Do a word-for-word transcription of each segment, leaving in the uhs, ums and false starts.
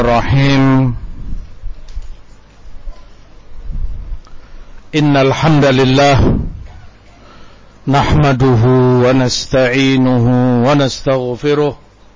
Rahim. Innal hamdalillah nahmaduhu wa nasta'inuhu wa nastaghfiruh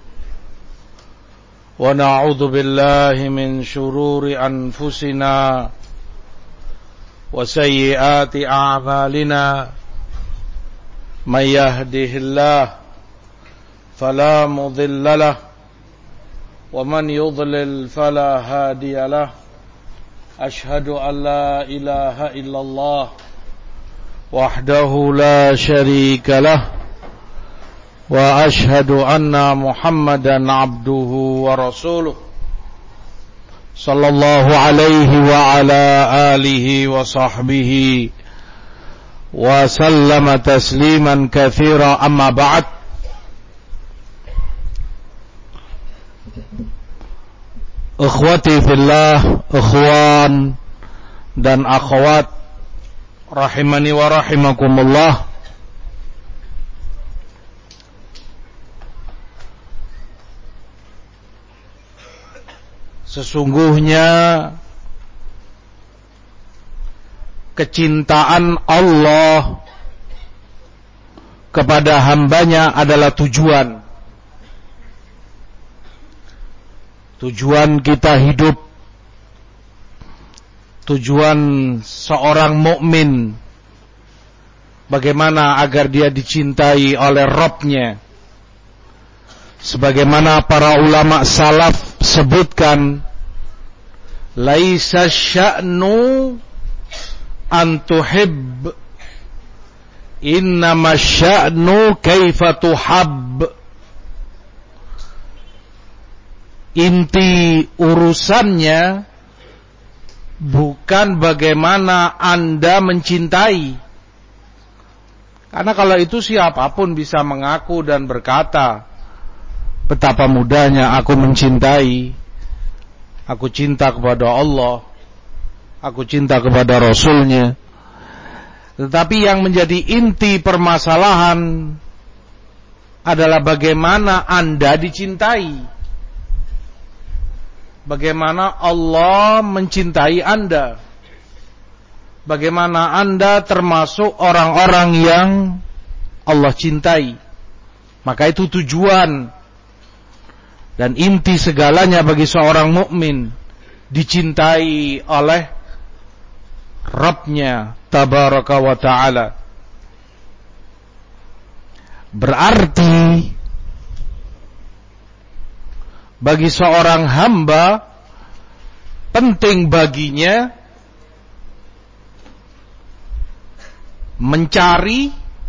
wa na'udzu billahi min shururi anfusina wa sayyiati a'malina. May yahdihillahu fala mudilla lahu wa man yudlil fala hadiya lahu. Ashhadu an la ilaha illallah wahdahu la syarika lah wa ashhadu anna Muhammadan abduhu wa rasuluh sallallahu alaihi wa ala alihi wa sahbihi wa sallama tasliman katsira. Amma ba'd. Ikhwati fillah, ikhwan dan akhwat rahimani wa rahimakumullah. Sesungguhnya kecintaan Allah kepada hambanya adalah tujuan Tujuan kita hidup, tujuan seorang mukmin, bagaimana agar dia dicintai oleh Rabb-nya. Sebagaimana para ulama salaf sebutkan, laisa sya'nu an tuhib, innama sya'nu kaifa tuhab. Inti urusannya bukan bagaimana Anda mencintai. Karena kalau itu siapapun bisa mengaku dan berkata, betapa mudahnya aku mencintai. Aku cinta kepada Allah, aku cinta kepada Rasul-Nya. Tetapi yang menjadi inti permasalahan adalah bagaimana Anda dicintai. Bagaimana Allah mencintai Anda. Bagaimana Anda termasuk orang-orang yang Allah cintai. Maka itu tujuan dan inti segalanya bagi seorang mukmin, dicintai oleh Rabb-nya tabaraka wa ta'ala. Berarti bagi seorang hamba penting baginya mencari,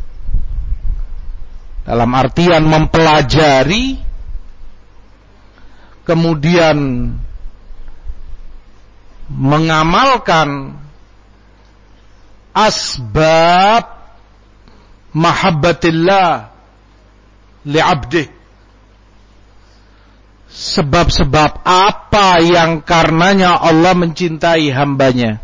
dalam artian mempelajari, kemudian mengamalkan asbab mahabbatillah li'abdih. Sebab-sebab apa yang karenanya Allah mencintai hambanya,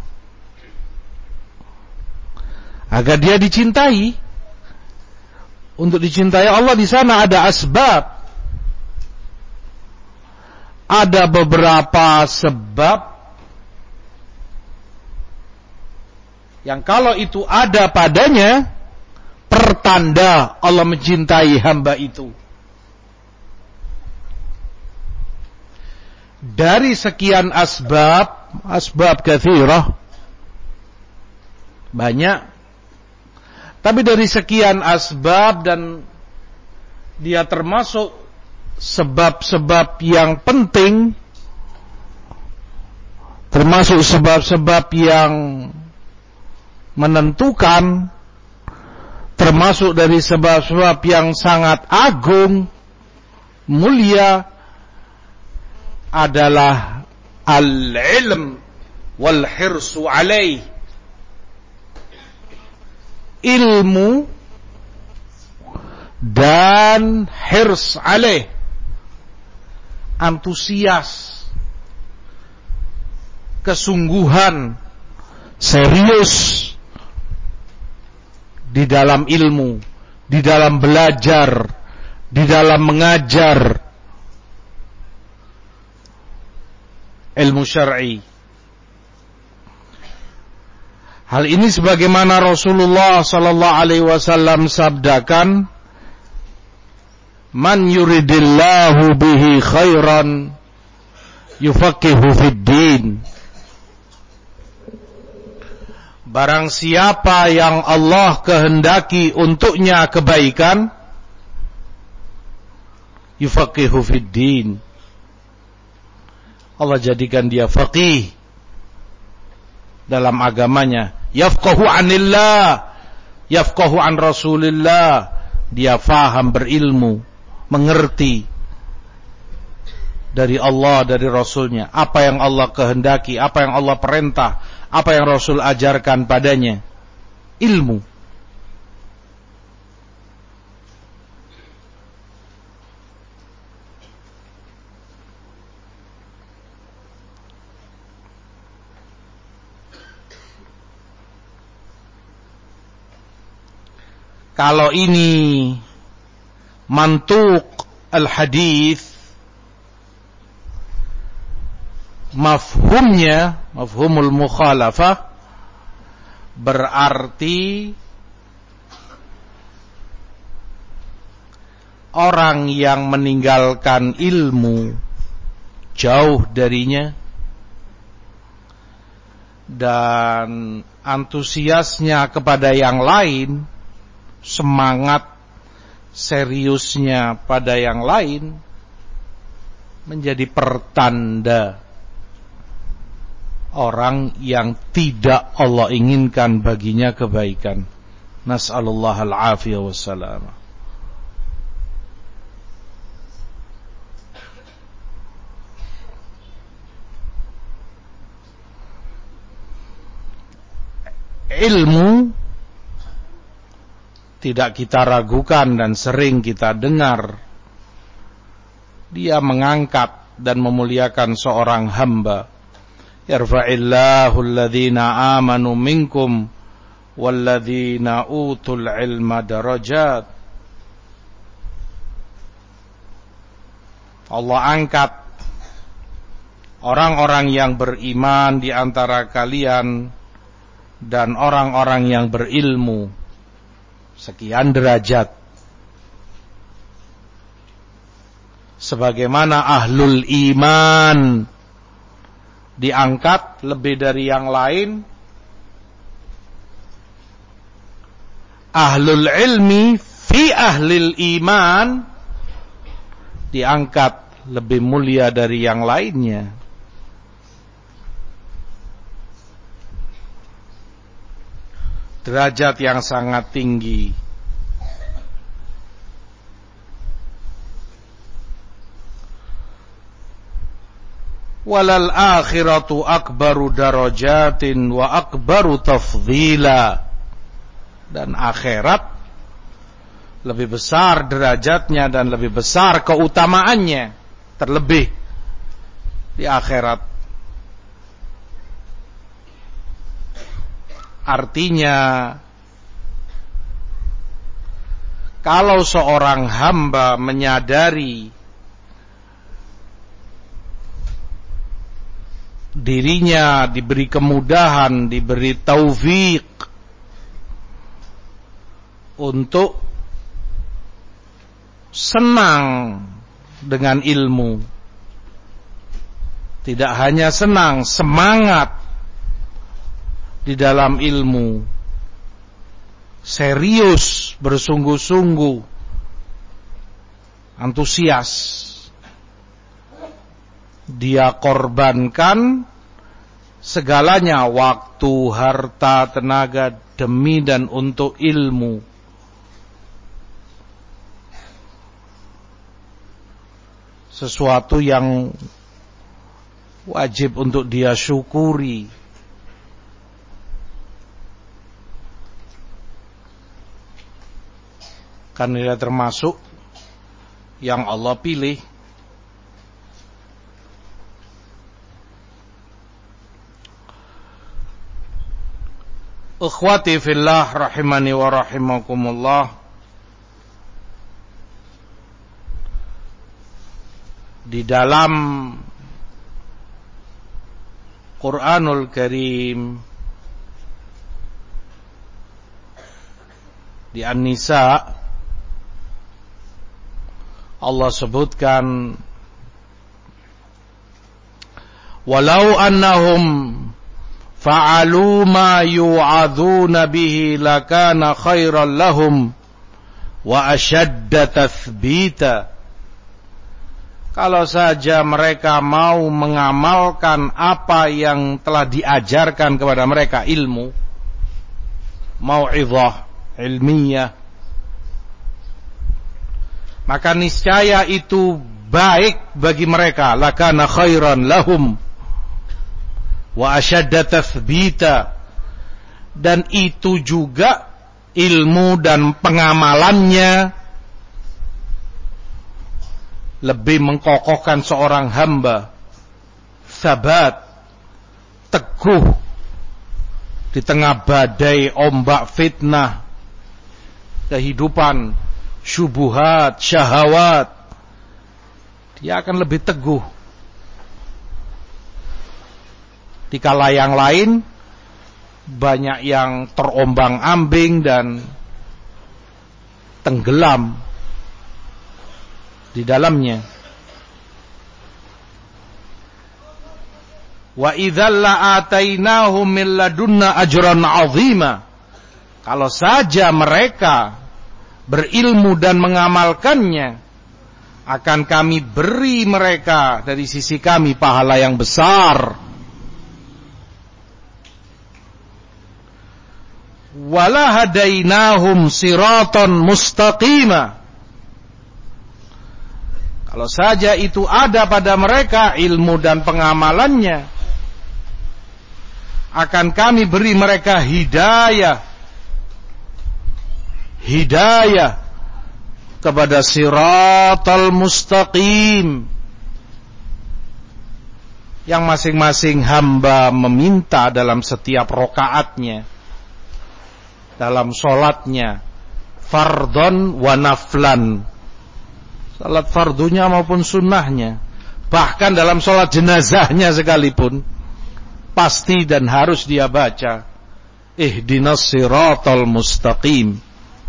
agar dia dicintai. Untuk dicintai Allah di sana ada asbab, ada beberapa sebab yang kalau itu ada padanya, pertanda Allah mencintai hamba itu. Dari sekian asbab, asbab katsirah, banyak. Tapi dari sekian asbab, dan dia termasuk sebab-sebab yang penting, termasuk sebab-sebab yang menentukan, termasuk dari sebab-sebab yang sangat agung, mulia, adalah al-ilm wal hirsu alaih. Ilmu dan hirs alaih, antusias, kesungguhan, serius di dalam ilmu, di dalam belajar, di dalam mengajar. ilmu syar'i. Hal ini sebagaimana Rasulullah sallallahu alaihi wasallam sabdakan, man yuridillahu bihi khairan yufaqihu fid din. Barang siapa yang Allah kehendaki untuknya kebaikan, yufaqihu fid din, Allah jadikan dia faqih dalam agamanya. Yafqahu anillah, yafqahu an Rasulillah, dia faham, berilmu, mengerti dari Allah, dari Rasulnya, apa yang Allah kehendaki, apa yang Allah perintah, apa yang Rasul ajarkan padanya. Ilmu. Kalau ini mantuk al-hadis, mafhumnya, mafhumul mukhalafah, berarti orang yang meninggalkan ilmu, jauh darinya, dan antusiasnya kepada yang lain, semangat seriusnya pada yang lain, menjadi pertanda orang yang tidak Allah inginkan baginya kebaikan. Nas'alullah al-afiyah wassalam. Ilmu tidak kita ragukan dan sering kita dengar, dia mengangkat dan memuliakan seorang hamba. Yarfa'illahu alladhina amanu minkum walladhina utul ilma darajat. Allah angkat orang-orang yang beriman di antara kalian dan orang-orang yang berilmu sekian derajat. Sebagaimana ahlul iman diangkat lebih dari yang lain, ahlul ilmi fi ahlil iman diangkat lebih mulia dari yang lainnya. Derajat yang sangat tinggi. Walal akhiratu akbaru darajatin wa akbaru tafdhila. Dan akhirat lebih besar derajatnya dan lebih besar keutamaannya. Terlebih di akhirat. Artinya, kalau seorang hamba menyadari dirinya diberi kemudahan, diberi taufik untuk senang dengan ilmu, tidak hanya senang, semangat di dalam ilmu, serius, bersungguh-sungguh, antusias, dia korbankan segalanya, waktu, harta, tenaga, demi dan untuk ilmu. Sesuatu yang wajib untuk dia syukuri. Karena dia termasuk yang Allah pilih. Ikhwati fillah rahimani wa rahimakumullah. Di dalam Qur'anul Karim di An-Nisa Allah sebutkan, walau annahum fa'alu ma yu'adzuna bihi lakana khairan lahum wa ashadda tathbita. Kalau saja mereka mau mengamalkan apa yang telah diajarkan kepada mereka, ilmu, mau'izah ilmiah, maka niscaya itu baik bagi mereka, lakana khairan lahum wa ashadda tathbita, dan itu juga ilmu dan pengamalannya lebih mengkokohkan seorang hamba, sabat, teguh di tengah badai ombak fitnah kehidupan, syubuhat, syahwat. Dia akan lebih teguh. Di kala yang lain banyak yang terombang-ambing dan tenggelam di dalamnya. Wa idzal la'atainahum min ladunna ajran 'azima. Kalau saja mereka berilmu dan mengamalkannya, akan kami beri mereka dari sisi kami pahala yang besar. Wala hadainahum siratan mustaqima. Kalau saja itu ada pada mereka ilmu dan pengamalannya, akan kami beri mereka hidayah hidayah kepada siratal mustaqim, yang masing-masing hamba meminta dalam setiap rokaatnya, dalam sholatnya, fardhon wa naflan, salat fardunya maupun sunnahnya, bahkan dalam sholat jenazahnya sekalipun pasti dan harus dia baca ihdinas siratal mustaqim.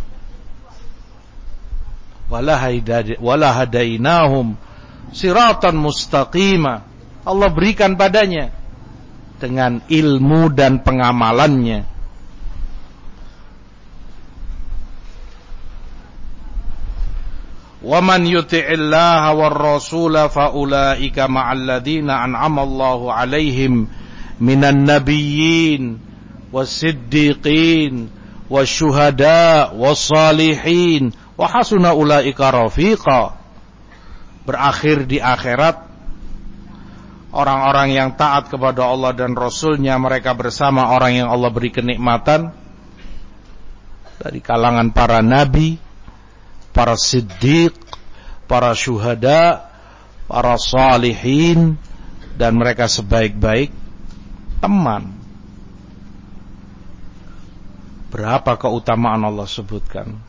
Wala hadainahum siratan mustaqima. Allah berikan padanya dengan ilmu dan pengamalannya. Wa man yuti'illaha war rasula fa ulaika ma'al ladzina an'ama Allahu 'alaihim minan nabiyyin was-siddiqin wasyuhada was-salihin wa hasuna ulaika rafiqa. Berakhir di akhirat, orang-orang yang taat kepada Allah dan Rasulnya, mereka bersama orang yang Allah beri kenikmatan dari kalangan para nabi, para siddiq, para syuhada, para salihin, dan mereka sebaik-baik teman. Berapa keutamaan Allah sebutkan.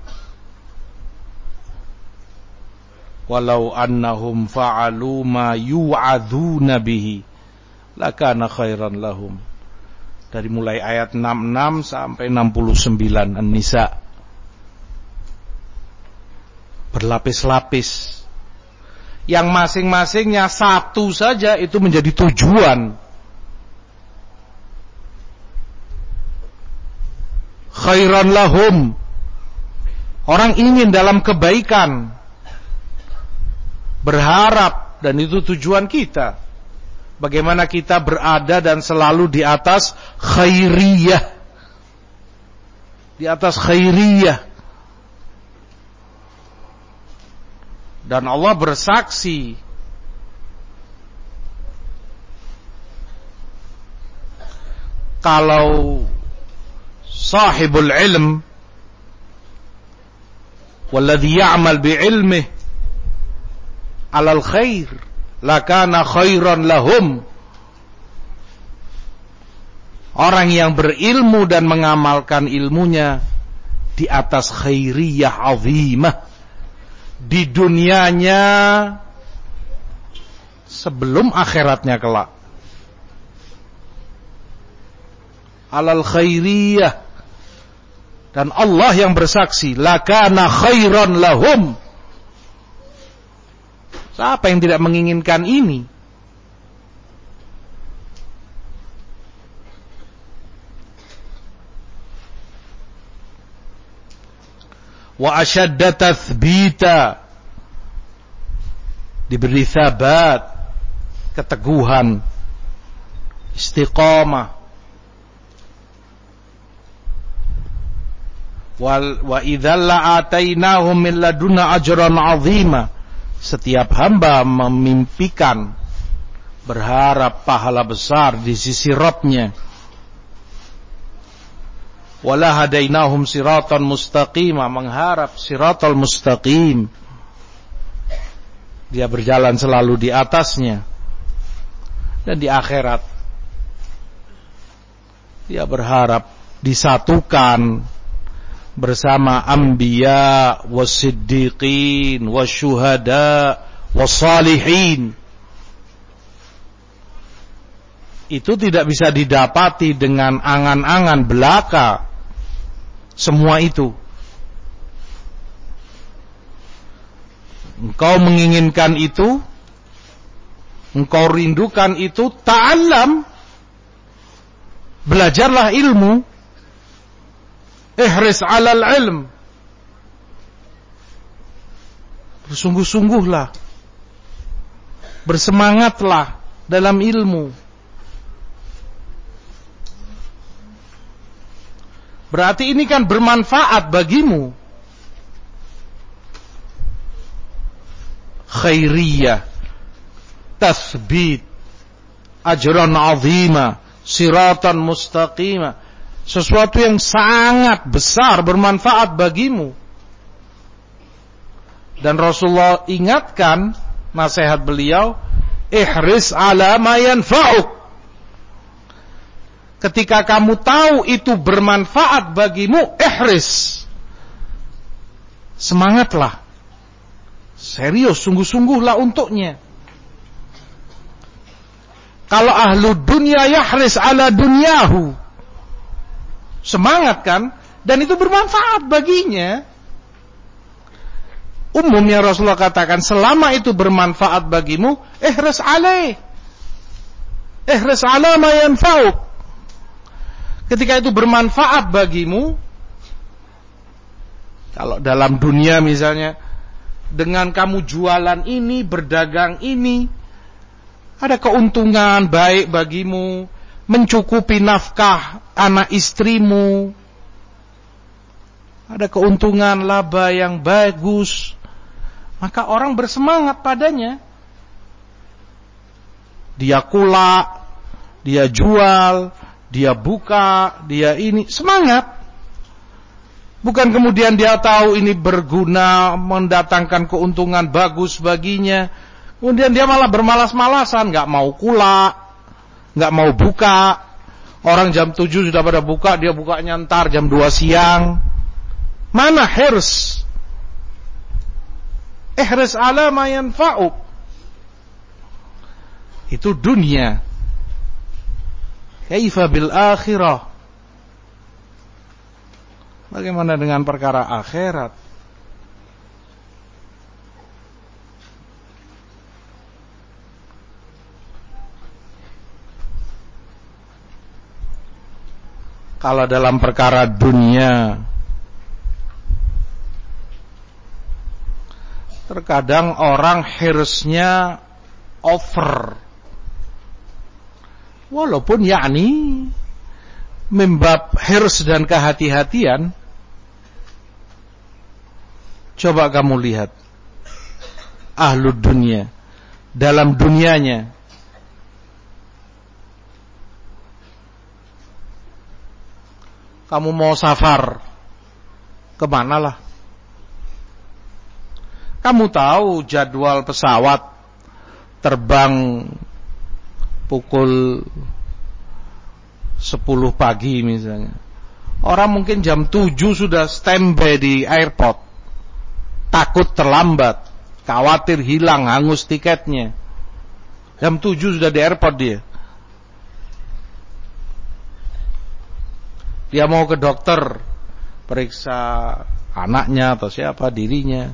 Walau annahum fa'alu ma yu'adzuna bihi lakana khairan lahum. Dari mulai ayat enam puluh enam sampai enam puluh sembilan An-Nisa. Berlapis-lapis, yang masing-masingnya satu saja itu menjadi tujuan. Khairan lahum, orang ingin dalam kebaikan, berharap, dan itu tujuan kita. Bagaimana kita berada dan selalu di atas khairiyah, di atas khairiyah. Dan Allah bersaksi kalau sahibul ilm walladhi ya'mal bi'ilmih alal khair lakana khairan lahum. Orang yang berilmu dan mengamalkan ilmunya di atas khairiyah azimah di dunianya sebelum akhiratnya kelak. alal khairiyah, dan Allah yang bersaksi, lakana khairan lahum. Siapa yang tidak menginginkan ini? Wa ashadda tathbita, diberi thabat, keteguhan, istiqamah. Wal wa idzal la'atainahum min ladunna ajran 'azima. Setiap hamba memimpikan, berharap pahala besar di sisi Rabb-Nya. Wala hadainahum siratan mustaqima, mengharap siratal mustaqim, dia berjalan selalu di atasnya. Dan di akhirat dia berharap disatukan bersama anbiya wassiddiqin wasyuhada wassalihin. Itu tidak bisa didapati dengan angan-angan belaka. Semua itu engkau menginginkan itu, engkau rindukan itu, ta'allam, belajarlah ilmu, ihris 'alal ilm, bersungguh-sungguhlah, bersemangatlah dalam ilmu. Berarti ini kan bermanfaat bagimu. Khairiyah, tathbit, ajran 'azima, siratan mustaqima, sesuatu yang sangat besar bermanfaat bagimu. Dan Rasulullah ingatkan, nasihat beliau, ihris 'ala ma yanfa'uk. Ketika kamu tahu itu bermanfaat bagimu, ihris, semangatlah, serius, sungguh-sungguhlah untuknya. Kalau ahlu dunia yahris ala dunyahu, semangat kan, dan itu bermanfaat baginya. Umumnya Rasulullah katakan, selama itu bermanfaat bagimu, ihris alaih, ihris ala ma yanfa'uk. Ketika itu bermanfaat bagimu, kalau dalam dunia misalnya, dengan kamu jualan ini, berdagang ini, ada keuntungan baik bagimu, mencukupi nafkah anak istrimu, ada keuntungan laba yang bagus, maka orang bersemangat padanya. Dia kulak, dia jual, dia buka, dia ini, semangat. Bukan kemudian dia tahu ini berguna, mendatangkan keuntungan bagus baginya, kemudian dia malah bermalas-malasan, gak mau kulak, gak mau buka. Orang jam tujuh sudah pada buka, dia bukanya ntar jam dua siang. Mana hirs? Ihris ala ma yanfa'uk. Itu dunia. Kaifa bil akhirah? Bagaimana dengan perkara akhirat? Kalau dalam perkara dunia, terkadang orang hirsnya over. Walaupun yakni membab hirs dan kehati-hatian. Coba kamu lihat ahlu dunia dalam dunianya, kamu mau safar kemanalah, kamu tahu jadwal pesawat terbang pukul sepuluh pagi misalnya. Orang mungkin jam tujuh sudah standby di airport, takut terlambat, khawatir hilang, hangus tiketnya. Jam tujuh sudah di airport dia. Dia mau ke dokter, periksa anaknya atau siapa, dirinya.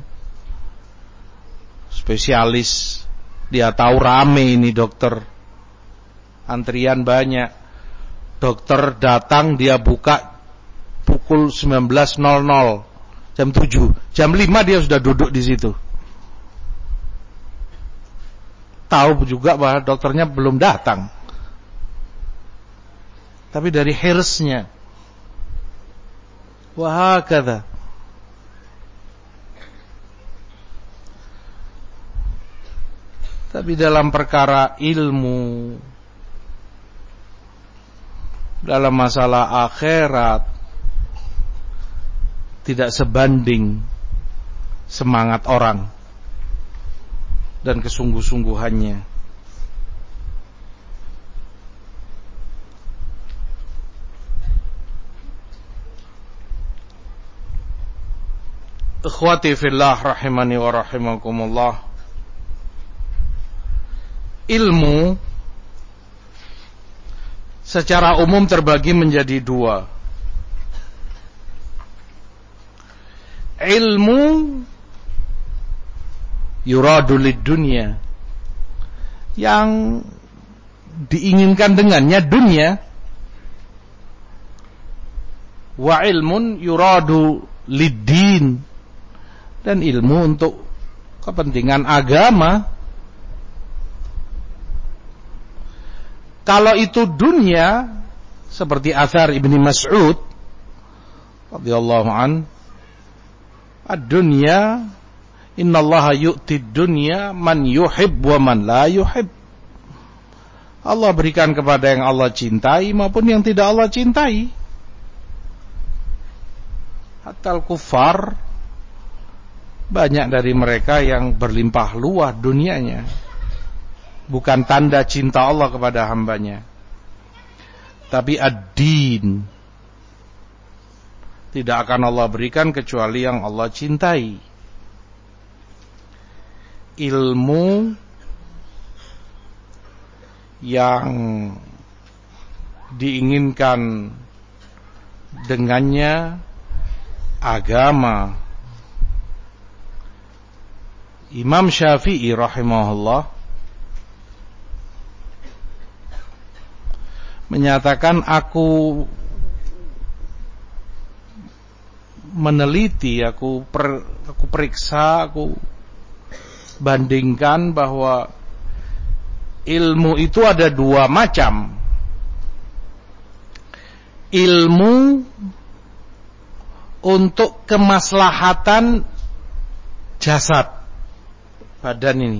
Spesialis, dia tahu rame ini dokter. Antrian banyak. Dokter datang, dia buka pukul sembilan belas nol nol, jam tujuh. Jam lima dia sudah duduk di situ. Tahu juga bahwa dokternya belum datang. Tapi dari hirsnya. Wahakadha. Tapi dalam perkara ilmu, dalam masalah akhirat, tidak sebanding semangat orang dan kesungguh-sungguhannya. Ikhwati fillah rahimani wa rahimakumullah. Ilmu secara umum terbagi menjadi dua. Ilmu yuradu lid dunya, yang diinginkan dengannya dunia. Wa ilmun yuradu lid din, dan ilmu untuk kepentingan agama. Kalau itu dunia, seperti athar Ibni Mas'ud radhiyallahu an, ad-dunya innallaha yu'ti ad-dunya man yuhib wa man la yuhib. Allah berikan kepada yang Allah cintai maupun yang tidak Allah cintai. Hatta al-kuffar, banyak dari mereka yang berlimpah luah dunianya, bukan tanda cinta Allah kepada hambanya. Tapi ad-din tidak akan Allah berikan kecuali yang Allah cintai. Ilmu yang diinginkan dengannya agama. Imam Syafi'i rahimahullah menyatakan, aku meneliti, aku per, aku periksa, aku bandingkan bahwa ilmu itu ada dua macam. Ilmu untuk kemaslahatan jasad, badan ini.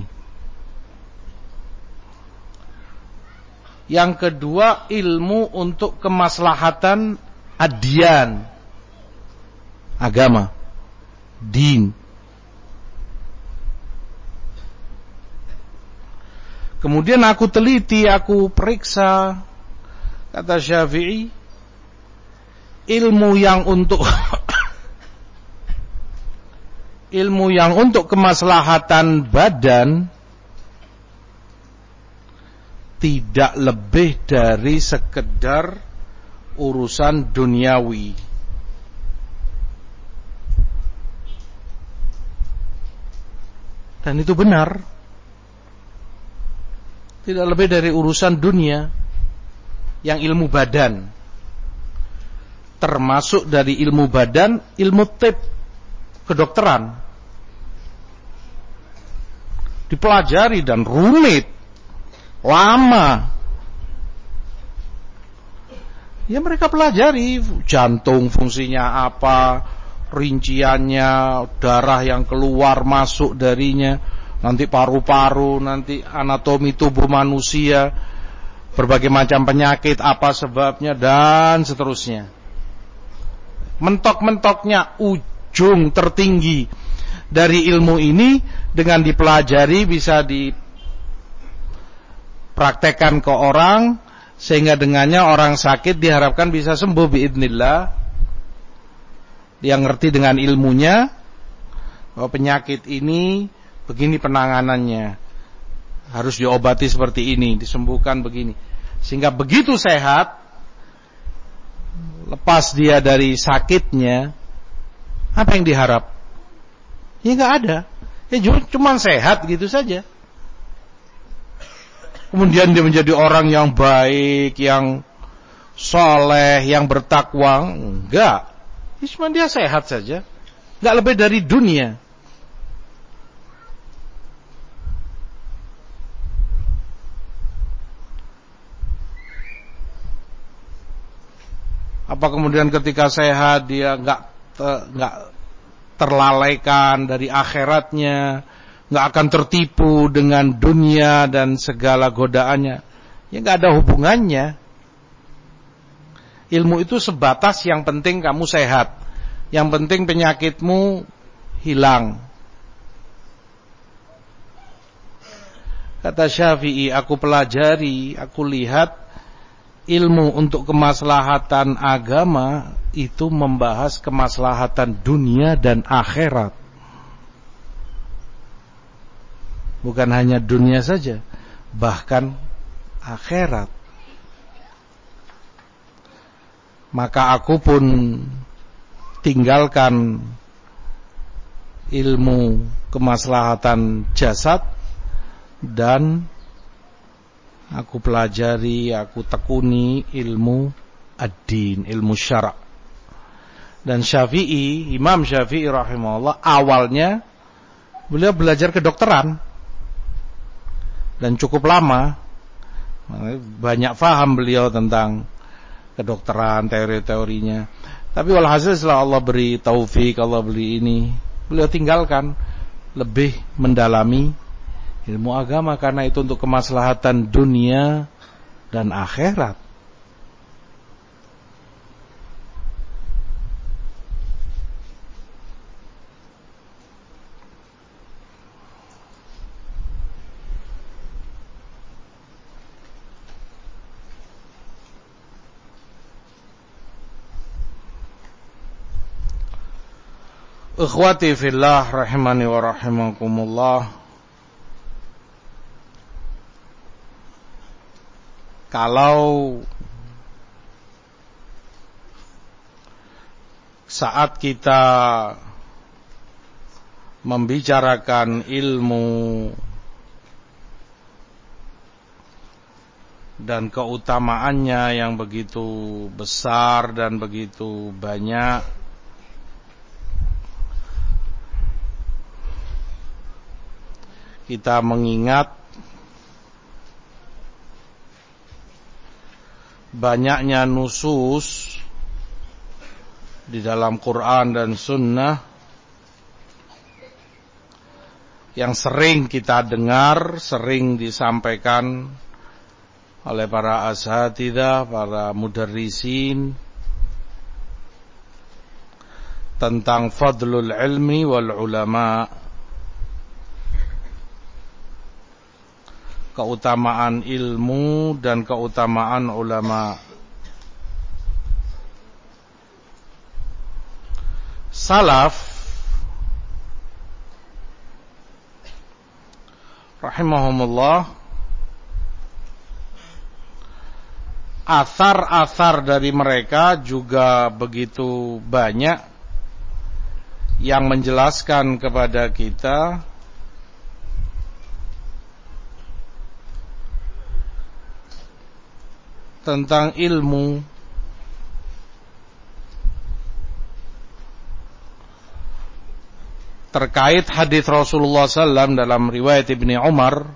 Yang kedua, ilmu untuk kemaslahatan adyan, agama, din. Kemudian aku teliti, aku periksa, kata Syafi'i, ilmu yang untuk ilmu yang untuk kemaslahatan badan tidak lebih dari sekedar urusan duniawi. Dan itu benar. Tidak lebih dari urusan dunia, yang ilmu badan. Termasuk dari ilmu badan, ilmu tib, kedokteran. Dipelajari dan rumit, lama. Ya mereka pelajari jantung fungsinya apa, rinciannya, darah yang keluar masuk darinya, nanti paru-paru, nanti anatomi tubuh manusia, berbagai macam penyakit, apa sebabnya, dan seterusnya. Mentok-mentoknya, ujung tertinggi dari ilmu ini dengan dipelajari bisa dipraktekkan ke orang, sehingga dengannya orang sakit diharapkan bisa sembuh biidznillah. Dia ngerti dengan ilmunya bahwa penyakit ini begini penanganannya, harus diobati seperti ini, disembuhkan begini. Sehingga begitu sehat, lepas dia dari sakitnya, apa yang diharap? Ya nggak ada. Ya cuma sehat gitu saja. Kemudian dia menjadi orang yang baik, yang soleh, yang bertakwa. Enggak. Ya cuma dia sehat saja. Enggak lebih dari dunia. Apa kemudian ketika sehat dia enggak enggak terlalaikan dari akhiratnya, enggak akan tertipu dengan dunia dan segala godaannya? Ya enggak ada hubungannya. Ilmu itu sebatas yang penting kamu sehat, yang penting penyakitmu hilang. Kata Syafi'i, aku pelajari, aku lihat ilmu untuk kemaslahatan agama itu membahas kemaslahatan dunia dan akhirat. Bukan hanya dunia saja, bahkan akhirat. Maka aku pun tinggalkan ilmu kemaslahatan jasad dan aku pelajari, aku tekuni ilmu ad-din, ilmu syara'. Dan Syafi'i, Imam Syafi'i rahimahullah, awalnya beliau belajar kedokteran dan cukup lama, banyak faham beliau tentang kedokteran, teori-teorinya. Tapi walhasil setelah Allah beri taufik, Allah beri ini, beliau tinggalkan, lebih mendalami ilmu agama karena itu untuk kemaslahatan dunia dan akhirat. Ikhwati fillah rahimani wa rahimakumullah. Kalau saat kita membicarakan ilmu dan keutamaannya yang begitu besar dan begitu banyak, kita mengingat banyaknya nusus di dalam Quran dan Sunnah yang sering kita dengar, sering disampaikan oleh para asatidzah, para mudarrisin tentang fadlul ilmi wal ulama, keutamaan ilmu dan keutamaan ulama. Salaf rahimahumullah, athar-athar dari mereka juga begitu banyak yang menjelaskan kepada kita tentang ilmu. Terkait hadis Rasulullah sallallahu alaihi wasallam dalam riwayat Ibni Umar,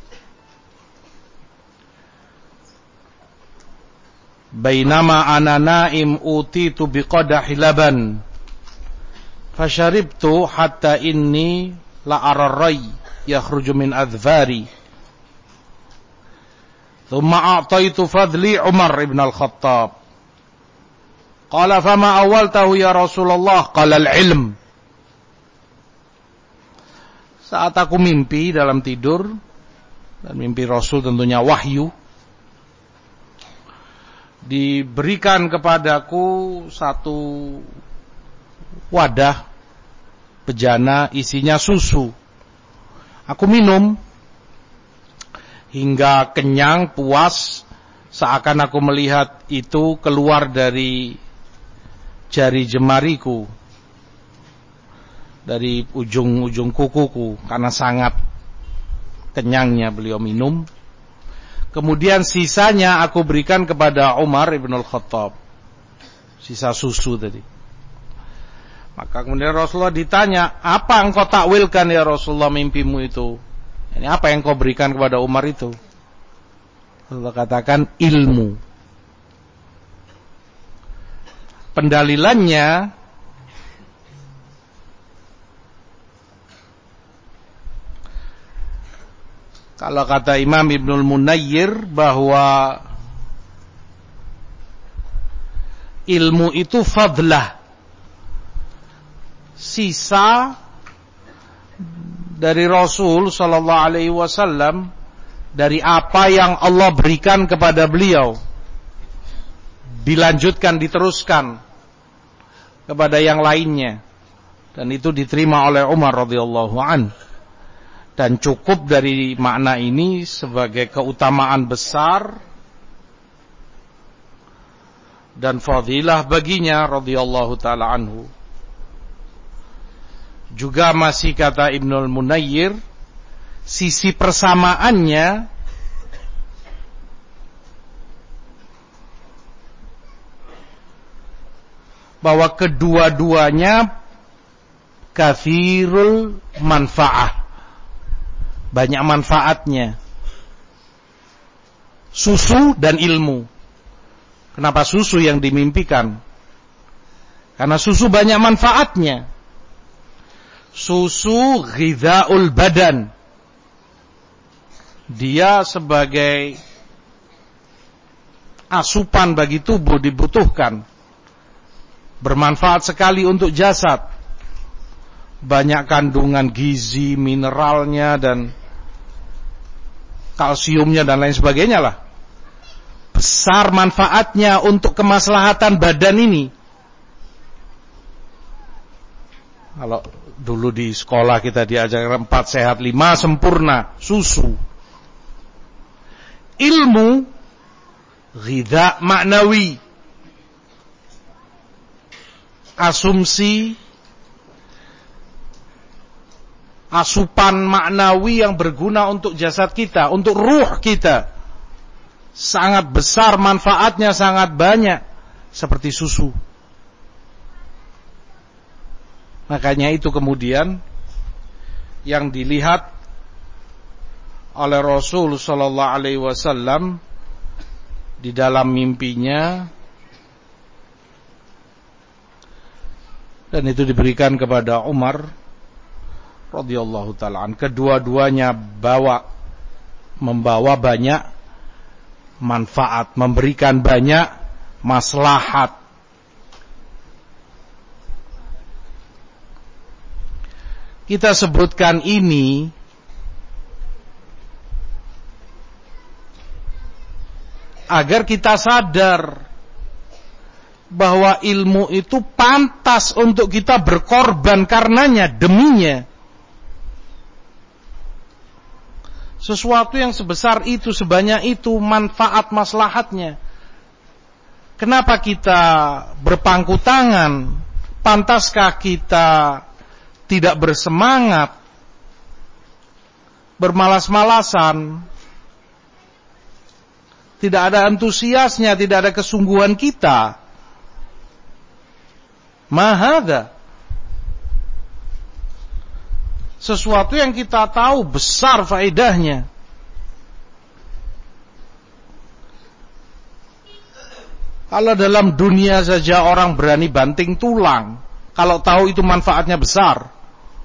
bainama ana naim utitu biqadahi laban fasharibtu hatta inni la ararray yakhruju min adhfari thumma a'taitu fadli Umar ibn al-Khattab qala fama awaltahu ya Rasulullah qala al-ilm. Saat aku mimpi dalam tidur, dan mimpi Rasul tentunya wahyu, diberikan kepadaku satu wadah bejana isinya susu. Aku minum hingga kenyang, puas, seakan aku melihat itu keluar dari jari jemariku, dari ujung-ujung kukuku, karena sangat kenyangnya beliau minum. Kemudian sisanya aku berikan kepada Umar ibn al-Khattab, sisa susu tadi. Maka kemudian Rasulullah ditanya, apa engkau takwilkan ya Rasulullah mimpimu itu? Ini apa yang kau berikan kepada Umar itu? Rasulullah katakan ilmu. Pendalilannya, kalau kata Imam Ibnul Munayyir bahwa ilmu itu fadlah, sisa dari Rasul sallallahu alaihi wasallam, dari apa yang Allah berikan kepada beliau, dilanjutkan, diteruskan kepada yang lainnya, dan itu diterima oleh Umar radhiyallahu an. Dan cukup dari makna ini sebagai keutamaan besar dan fadilah baginya radhiyallahu taala anhu. Juga masih kata Ibnul Munayyir, sisi persamaannya bahwa kedua-duanya kathirul manfaah, banyak manfaatnya. Susu dan ilmu. Kenapa susu yang dimimpikan? Karena susu banyak manfaatnya. Susu ghidhaul badan, dia sebagai asupan bagi tubuh dibutuhkan, bermanfaat sekali untuk jasad, banyak kandungan gizi, mineralnya dan kalsiumnya dan lain sebagainya lah. Besar manfaatnya untuk kemaslahatan badan ini. Kalau dulu di sekolah kita diajarkan empat sehat lima sempurna, susu. Ilmu ghidha maknawi, asumsi, asupan maknawi yang berguna untuk jasad kita, untuk ruh kita. Sangat besar manfaatnya, sangat banyak, seperti susu. Makanya itu kemudian yang dilihat oleh Rasul sallallahu alaihi wasallam di dalam mimpinya, dan itu diberikan kepada Umar radhiyallahu taala. Kedua-duanya bawa membawa banyak manfaat, memberikan banyak maslahat. Kita sebutkan ini agar kita sadar bahwa ilmu itu pantas untuk kita berkorban karenanya, deminya. Sesuatu yang sebesar itu, sebanyak itu manfaat maslahatnya. Kenapa kita berpangku tangan? Pantaskah kita tidak bersemangat, bermalas-malasan, tidak ada antusiasnya, tidak ada kesungguhan kita? Mahada. Sesuatu yang kita tahu besar faedahnya. Kalau dalam dunia saja orang berani banting tulang kalau tahu itu manfaatnya besar.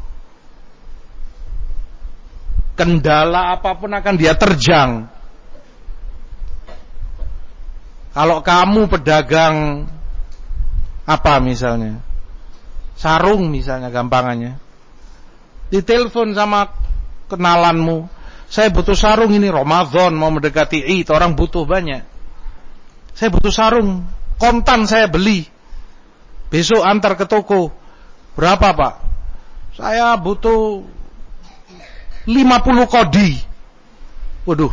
Kendala apapun akan dia terjang. Kalau kamu pedagang apa misalnya, sarung misalnya gampangannya, ditelepon sama kenalanmu, saya butuh sarung ini, Ramadan mau mendekati Id, orang butuh banyak, saya butuh sarung, kontan saya beli, besok antar ke toko. Berapa pak? Saya butuh lima puluh kodi. Waduh,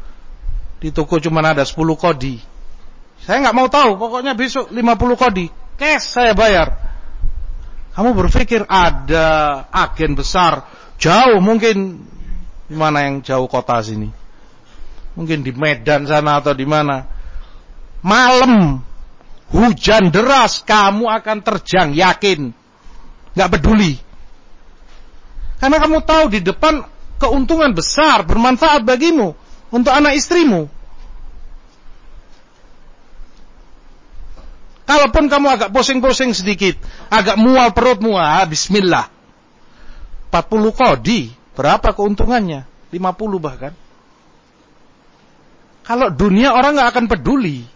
di toko cuma ada sepuluh kodi. Saya nggak mau tahu, pokoknya besok lima puluh kodi. cash saya bayar. Kamu berpikir ada agen besar jauh, mungkin di mana yang jauh kota sini, mungkin di Medan sana atau di mana, malam hujan deras kamu akan terjang, yakin, nggak peduli, karena kamu tahu di depan keuntungan besar, bermanfaat bagimu untuk anak istrimu. Kalaupun kamu agak pusing-pusing sedikit, agak mual perutmu, ah, bismillah. empat puluh kodi, berapa keuntungannya? lima puluh bahkan. Kalau dunia orang gak akan peduli.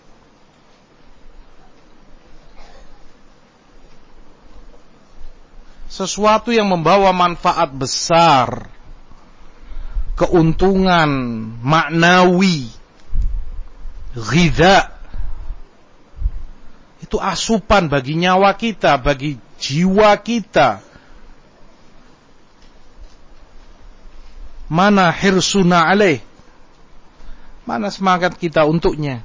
Sesuatu yang membawa manfaat besar, keuntungan maknawi, ghidha, itu asupan bagi nyawa kita, bagi jiwa kita. Mana hirsuna alaih, mana semangat kita untuknya.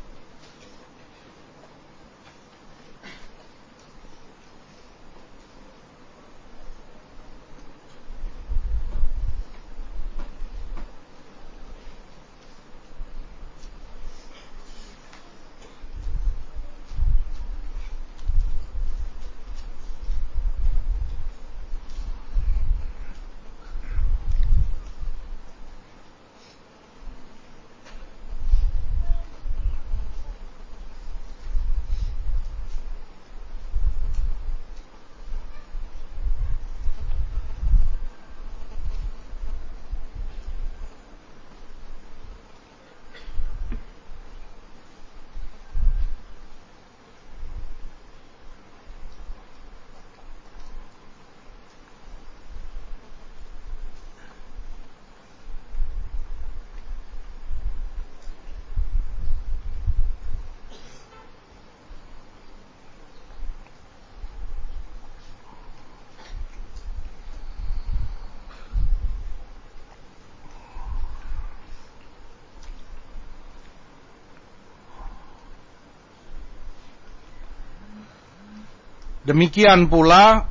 Demikian pula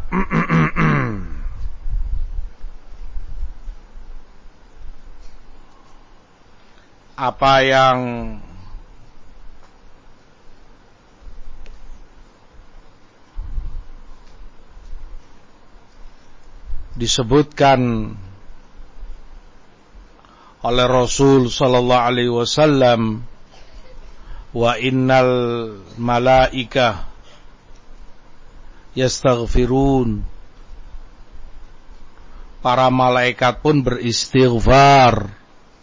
apa yang disebutkan oleh Rasul sallallahu alaihi wasallam, wa innal malaikah yastaghfirun, para malaikat pun beristighfar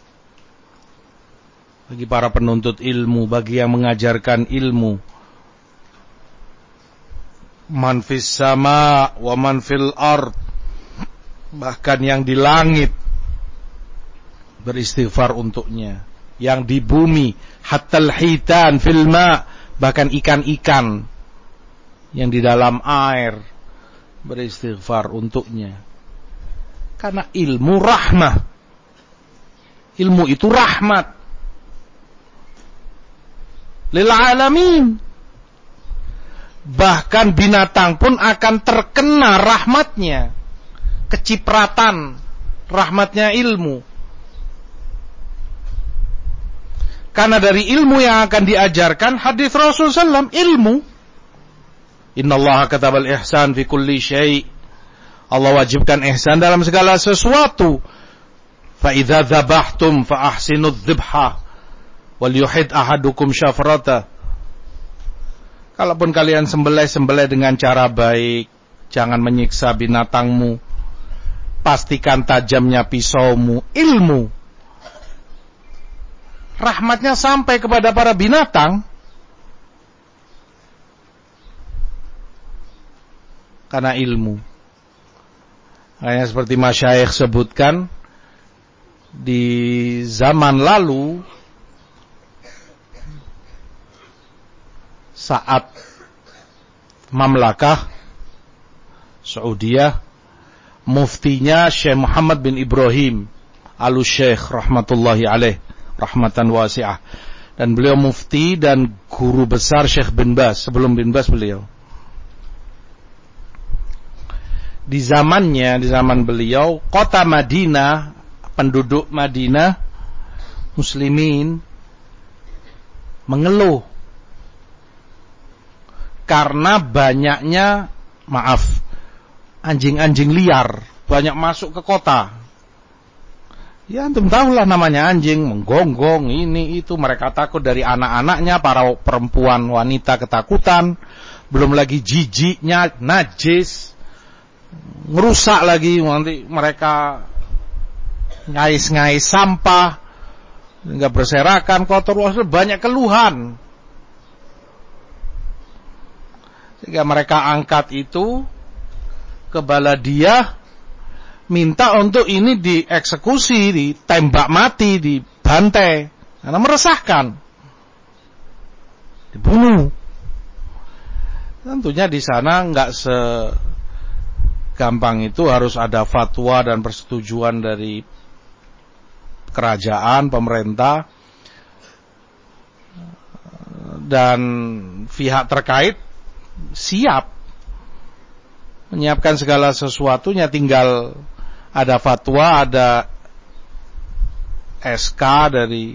bagi para penuntut ilmu, bagi yang mengajarkan ilmu. Man fis sama wa man fil ard, bahkan yang di langit beristighfar untuknya, yang di bumi, hattal hitan fil ma, bahkan ikan-ikan yang di dalam air beristighfar untuknya. Karena ilmu rahmah, ilmu itu rahmat lil alamin. Bahkan binatang pun akan terkena rahmatnya, kecipratan rahmatnya ilmu. Karena dari ilmu yang akan diajarkan, hadis Rasul sallallahu alaihi wasallam, ilmu. Innallaha katabal ihsan fi kulli syai'. Allah wajibkan ihsan dalam segala sesuatu. Fa idza dzabhtum fa ahsinudz dzibha wal yuhid ahadukum syafrata. Kalaupun kalian sembelih-sembelih dengan cara baik, jangan menyiksa binatangmu. Pastikan tajamnya pisaumu. Ilmu, rahmatnya sampai kepada para binatang karena ilmu. Hanya seperti masyayikh sebutkan, di zaman lalu saat Mamlakah Saudiyah, muftinya Syekh Muhammad bin Ibrahim Al-Syekh rahmatullahi alaih, rahmatan wasi'ah, dan beliau mufti dan guru besar Syekh bin Baz, sebelum bin Baz beliau. di zamannya, di zaman beliau, kota Madinah, penduduk Madinah, muslimin, mengeluh karena banyaknya, maaf, anjing-anjing liar, banyak masuk ke kota. Ya antum tahulah namanya anjing, menggonggong, ini itu, mereka takut dari anak-anaknya, para perempuan wanita ketakutan, belum lagi jijiknya, najis, ngerusak lagi, nanti mereka ngais-ngais sampah, enggak berserakan, kotor, banyak keluhan. Sehingga mereka angkat itu ke Baladiyah, minta untuk ini dieksekusi, ditembak mati, dibantai, karena meresahkan, dibunuh. Tentunya di sana nggak segampang itu, harus ada fatwa dan persetujuan dari kerajaan, pemerintah, dan pihak terkait siap menyiapkan segala sesuatunya. Tinggal ada fatwa, ada S K dari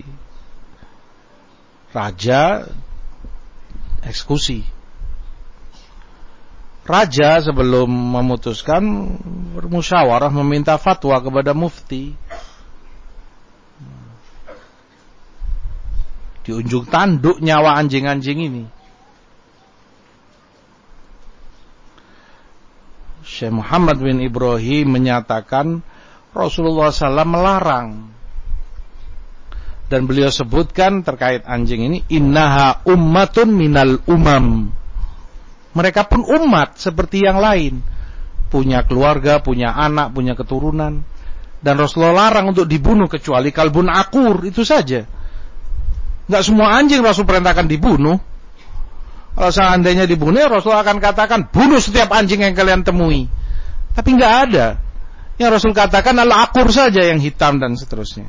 raja, eksekusi. Raja sebelum memutuskan bermusyawarah, meminta fatwa kepada mufti. Di ujung tanduk nyawa anjing-anjing ini. Syekh Muhammad bin Ibrahim menyatakan Rasulullah shallallahu alaihi wasallam melarang. Dan beliau sebutkan terkait anjing ini, innaha ummatun minal umam. Mereka pun umat seperti yang lain, punya keluarga, punya anak, punya keturunan. Dan Rasulullah larang untuk dibunuh kecuali kalbun akur, itu saja. Enggak semua anjing Rasul perintahkan dibunuh. Kalau seandainya dibunuh, Rasul akan katakan bunuh setiap anjing yang kalian temui. Tapi enggak ada. Yang Rasul katakan adalah akur saja, yang hitam dan seterusnya.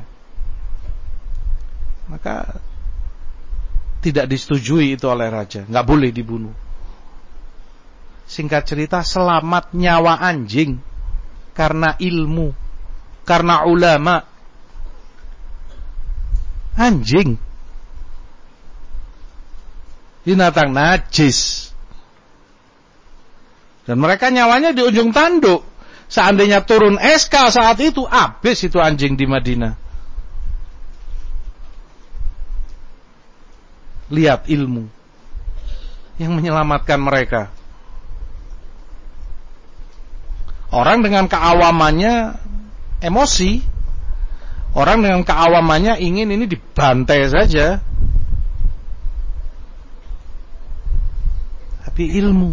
Maka tidak disetujui itu oleh raja, enggak boleh dibunuh. Singkat cerita, selamat nyawa anjing karena ilmu, karena ulama. Anjing binatang najis, dan mereka nyawanya di ujung tanduk. Seandainya turun S K saat itu, habis itu anjing di Madinah. Lihat ilmu yang menyelamatkan mereka. Orang dengan keawamannya emosi, orang dengan keawamannya ingin ini dibantai saja. Tapi ilmu,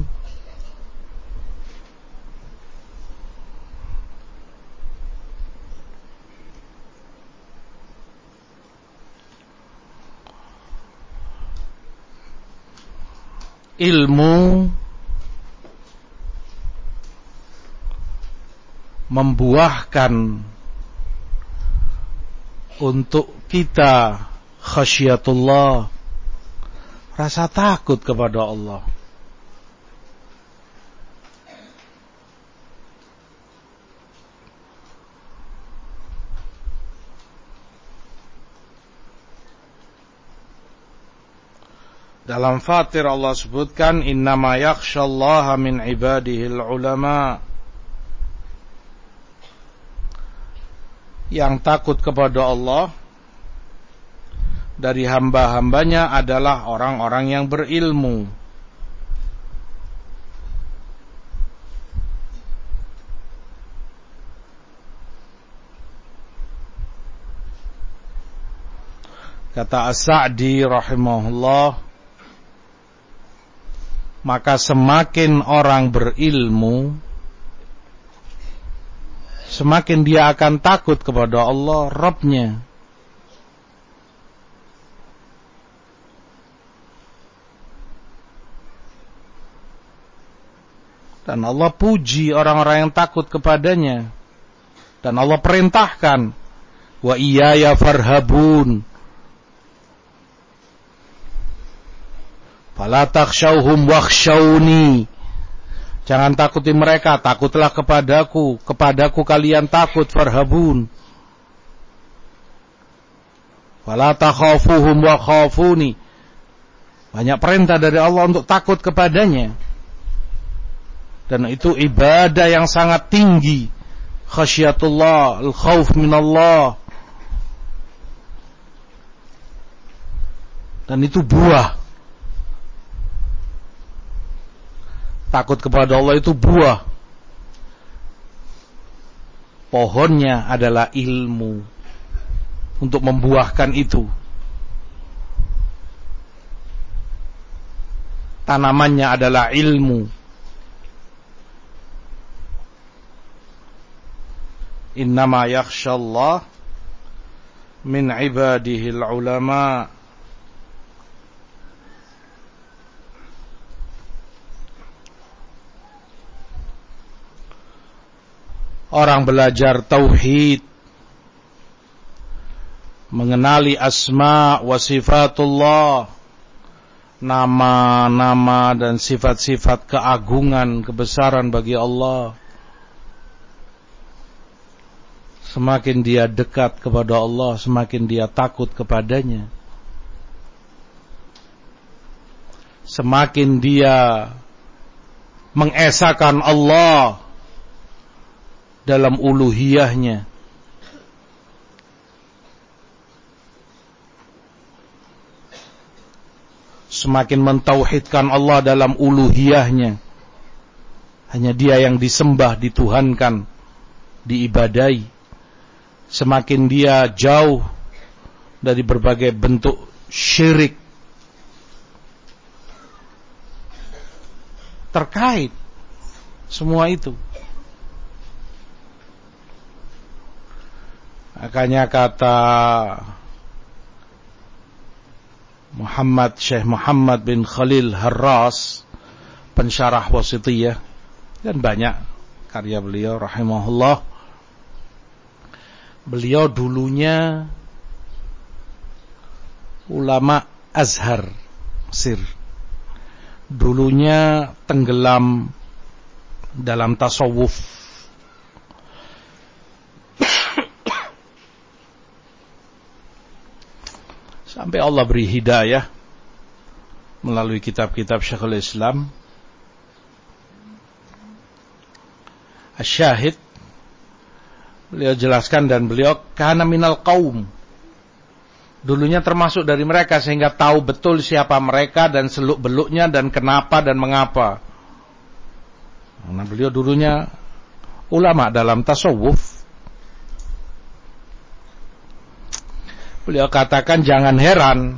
ilmu membuahkan untuk kita khasyatullah, rasa takut kepada Allah. Dalam Fatir Allah sebutkan innama yakhshallaha min ibadihil ulama. Yang takut kepada Allah dari hamba-hambanya adalah orang-orang yang berilmu. Kata As-Sa'di rahimahullah, maka semakin orang berilmu, semakin dia akan takut kepada Allah Rabb-nya. Dan Allah puji orang-orang yang takut kepadanya. Dan Allah perintahkan, wa iyaya farhabun, fala takhshawhum wakhshawni. Jangan takuti mereka, takutlah kepadaku. Kepadaku kalian takut, farhabun. Wala takhafuhum wa khafuni. Banyak perintah dari Allah untuk takut kepadanya. Dan itu ibadah yang sangat tinggi. Khasyatullah, al-khawf minallah. Dan itu buah. Takut kepada Allah itu buah. Pohonnya adalah ilmu untuk membuahkan itu. Tanamannya adalah ilmu. Innama yakhshallah min ibadihil ulama. Orang belajar tauhid, mengenali asma wa sifatullah, nama-nama dan sifat-sifat keagungan, kebesaran bagi Allah. Semakin dia dekat kepada Allah, semakin dia takut kepadanya. Semakin dia mengesahkan Allah dalam uluhiyahnya. Semakin mentauhidkan Allah dalam uluhiyahnya. Hanya dia yang disembah, dituhankan, diibadai. Semakin dia jauh dari berbagai bentuk syirik terkait semua itu. Makanya kata Muhammad Syekh Muhammad bin Khalil Harras, pensyarah Wasithiyah, dan banyak karya beliau rahimahullah. Beliau dulunya ulama Azhar Mesir. Dulunya tenggelam dalam tasawuf. Sampai Allah beri hidayah melalui kitab-kitab Syekhul Islam. Asy-Syahid, beliau jelaskan, dan beliau kana minal qaum. Dulunya termasuk dari mereka, sehingga tahu betul siapa mereka dan seluk-beluknya dan kenapa dan mengapa. Nah, beliau dulunya ulama dalam tasawuf. Beliau katakan, jangan heran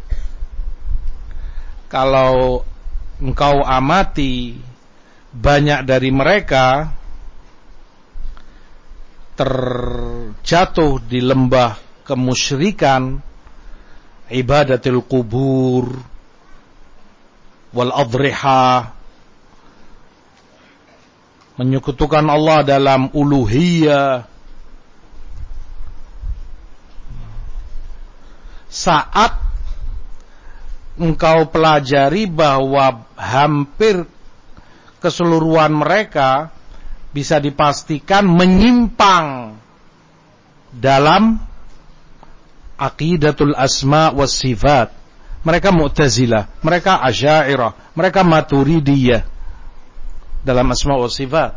kalau engkau amati banyak dari mereka terjatuh di lembah kemusyrikan, ibadatil kubur wal adriha, menyekutukan Allah dalam uluhiyah. Saat engkau pelajari bahwa hampir keseluruhan mereka bisa dipastikan menyimpang dalam aqidatul asma was sifat. Mereka Mu'tazilah, mereka Asy'ariyah, mereka Maturidiyah dalam asma was sifat.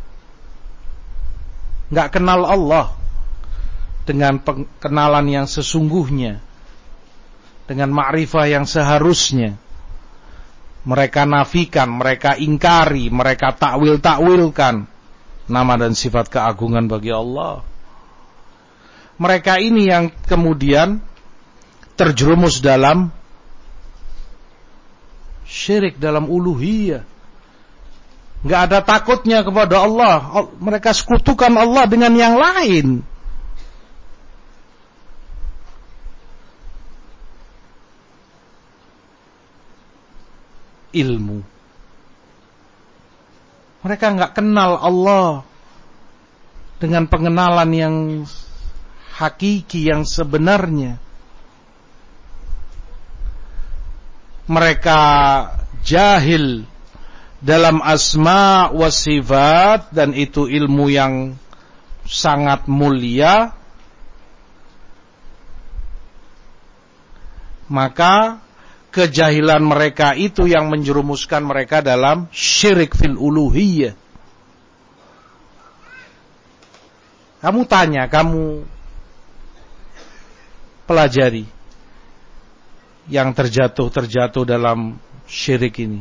Enggak kenal Allah dengan kenalan yang sesungguhnya, dengan ma'rifah yang seharusnya. Mereka nafikan, mereka ingkari, mereka takwil-takwilkan nama dan sifat keagungan bagi Allah. Mereka ini yang kemudian terjerumus dalam syirik, dalam uluhiyah. Enggak ada takutnya kepada Allah. Mereka sekutukan Allah dengan yang lain. Ilmu. Mereka enggak kenal Allah dengan pengenalan yang hakiki, yang sebenarnya. Mereka jahil dalam asma wa sifat, dan itu ilmu yang sangat mulia, maka kejahilan mereka itu yang menjerumuskan mereka dalam syirik fil uluhiyah. Kamu tanya, kamu pelajari yang terjatuh-terjatuh dalam syirik ini.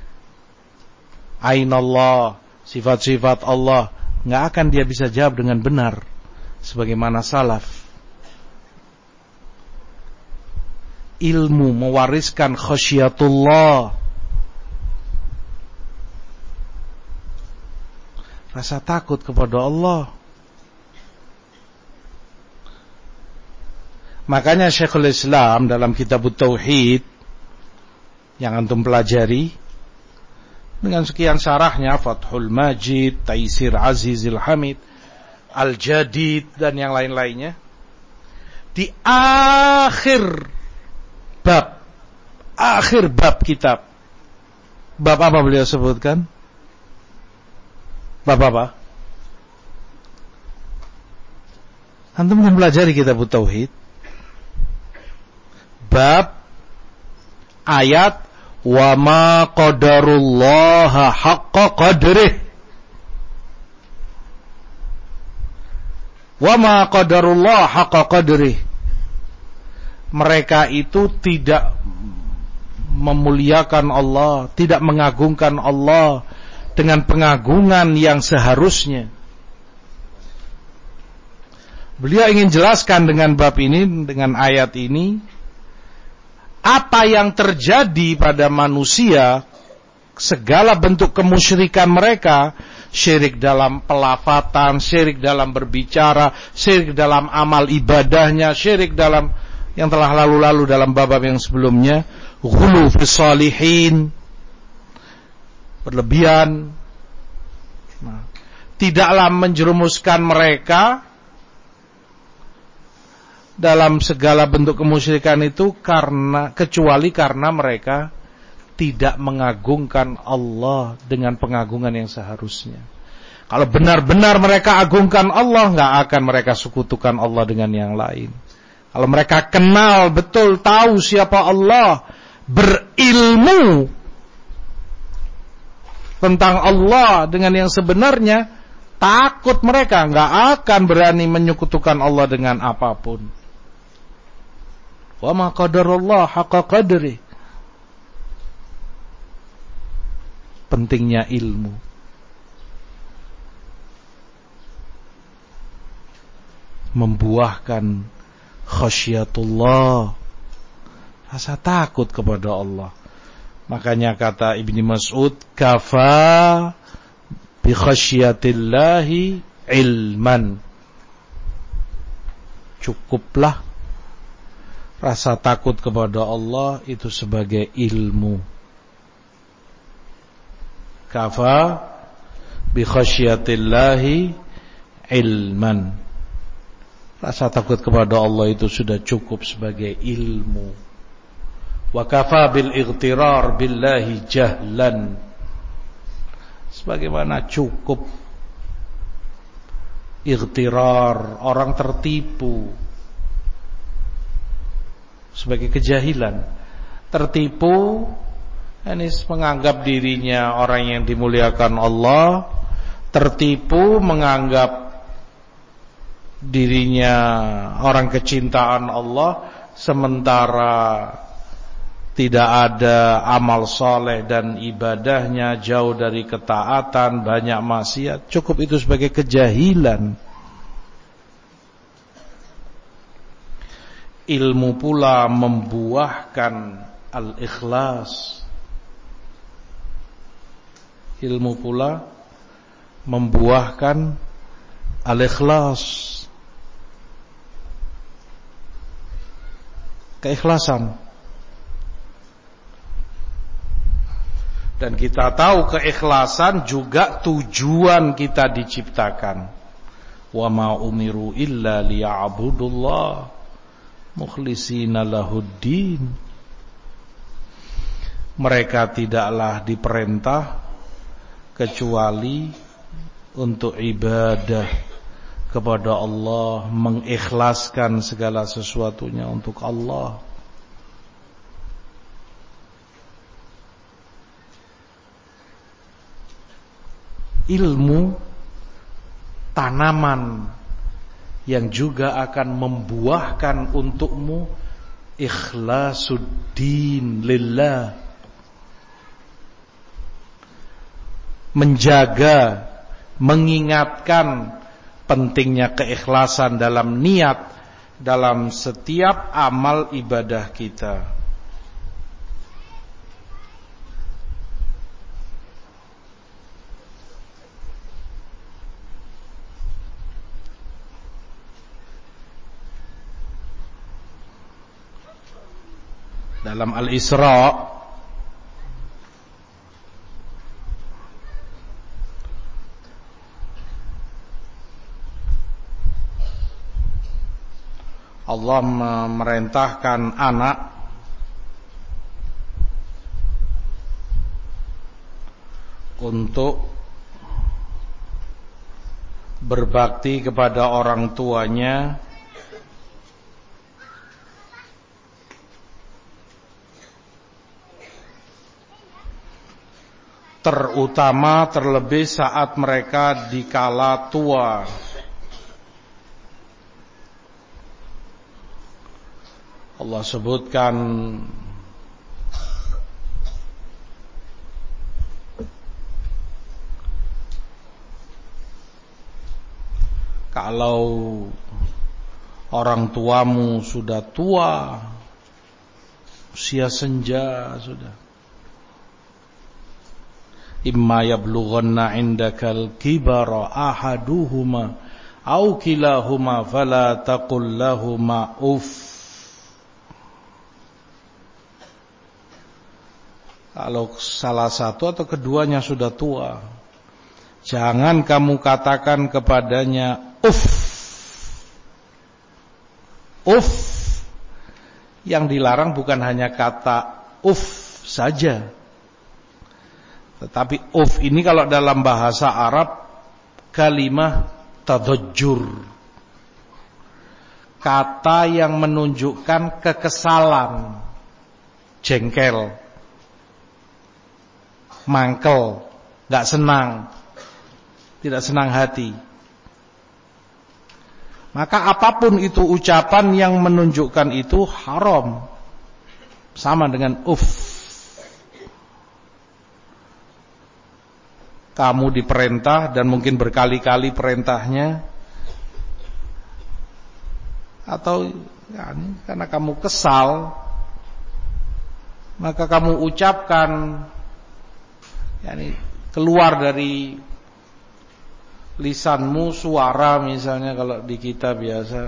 Ainallah, sifat-sifat Allah, nggak akan dia bisa jawab dengan benar sebagaimana salaf. Ilmu mewariskan khasyatullah, rasa takut kepada Allah. Makanya Syekhul Islam dalam kitab Tauhid yang antum pelajari dengan sekian syarahnya, Fathul Majid, Taisir Azizil Hamid, Al-Jadid, dan yang lain-lainnya, di akhir bab, akhir bab kitab, bab apa beliau sebutkan? Bab apa? Antum mempelajari kitab Tauhid, bab ayat wa ma qadarullaha haqqa qadrih, wa ma qadarullah haqqa qadrih. Mereka itu tidak memuliakan Allah, tidak mengagungkan Allah dengan pengagungan yang seharusnya. Beliau ingin jelaskan dengan bab ini, dengan ayat ini, apa yang terjadi pada manusia, segala bentuk kemusyrikan mereka, syirik dalam pelafatan, syirik dalam berbicara, syirik dalam amal ibadahnya, syirik dalam yang telah lalu-lalu dalam bab-bab yang sebelumnya, ghulu fis salihin, berlebihan, nah, tidaklah menjerumuskan mereka dalam segala bentuk kemusyrikan itu karena kecuali karena mereka tidak mengagungkan Allah dengan pengagungan yang seharusnya. Kalau benar-benar mereka agungkan Allah, nggak akan mereka sekutukan Allah dengan yang lain. Kalau mereka kenal betul, tahu siapa Allah, berilmu tentang Allah dengan yang sebenarnya, takut mereka, nggak akan berani menyekutukan Allah dengan apapun. Wa ma qadarullah haqqa qadri. Pentingnya ilmu. Membuahkan khasyatullah, rasa takut kepada Allah. Makanya kata Ibnu Mas'ud, kafa bi khasyatillahi ilman. Cukuplah rasa takut kepada Allah itu sebagai ilmu. Kafa bi khasyatillahi ilman. Rasa takut kepada Allah itu sudah cukup sebagai ilmu. Wa kafa bil ightirar billahi jahlan. Sebagaimana cukup ightirar, orang tertipu, sebagai kejahilan. Tertipu, ini menganggap dirinya orang yang dimuliakan Allah, tertipu menganggap dirinya orang kecintaan Allah, sementara tidak ada amal soleh dan ibadahnya, jauh dari ketaatan, banyak maksiat. Cukup itu sebagai kejahilan. Ilmu pula membuahkan al-ikhlas. Ilmu pula membuahkan al-ikhlas, keikhlasan. Dan kita tahu keikhlasan juga tujuan kita diciptakan. Wa ma umiru illa liya'budullah mukhlishina lahuddin. Mereka tidaklah diperintah kecuali untuk ibadah kepada Allah, mengikhlaskan segala sesuatunya untuk Allah. Ilmu tanaman yang juga akan membuahkan untukmu ikhlasuddin lillah, menjaga, mengingatkan pentingnya keikhlasan dalam niat dalam setiap amal ibadah kita. Dalam Al-Isra Allah memerintahkan anak untuk berbakti kepada orang tuanya, terutama terlebih saat mereka dikala tua. Allah sebutkan kalau orang tuamu sudah tua, usia senja sudah, imma yablughanna indakal kibara ahaduhuma au kilahuma fala taqul lahuma uff. Kalau salah satu atau keduanya sudah tua, jangan kamu katakan kepadanya uff. Uff yang dilarang bukan hanya kata uff saja, tetapi uff ini kalau dalam bahasa Arab kalimah tadajjur, kata yang menunjukkan kekesalan, jengkel, mangkel, gak senang, tidak senang hati. Maka apapun itu ucapan yang menunjukkan itu haram, sama dengan uff. Kamu diperintah dan mungkin berkali-kali perintahnya, atau ya, karena kamu kesal, maka kamu ucapkan, yakni keluar dari lisanmu suara, misalnya kalau di kita biasa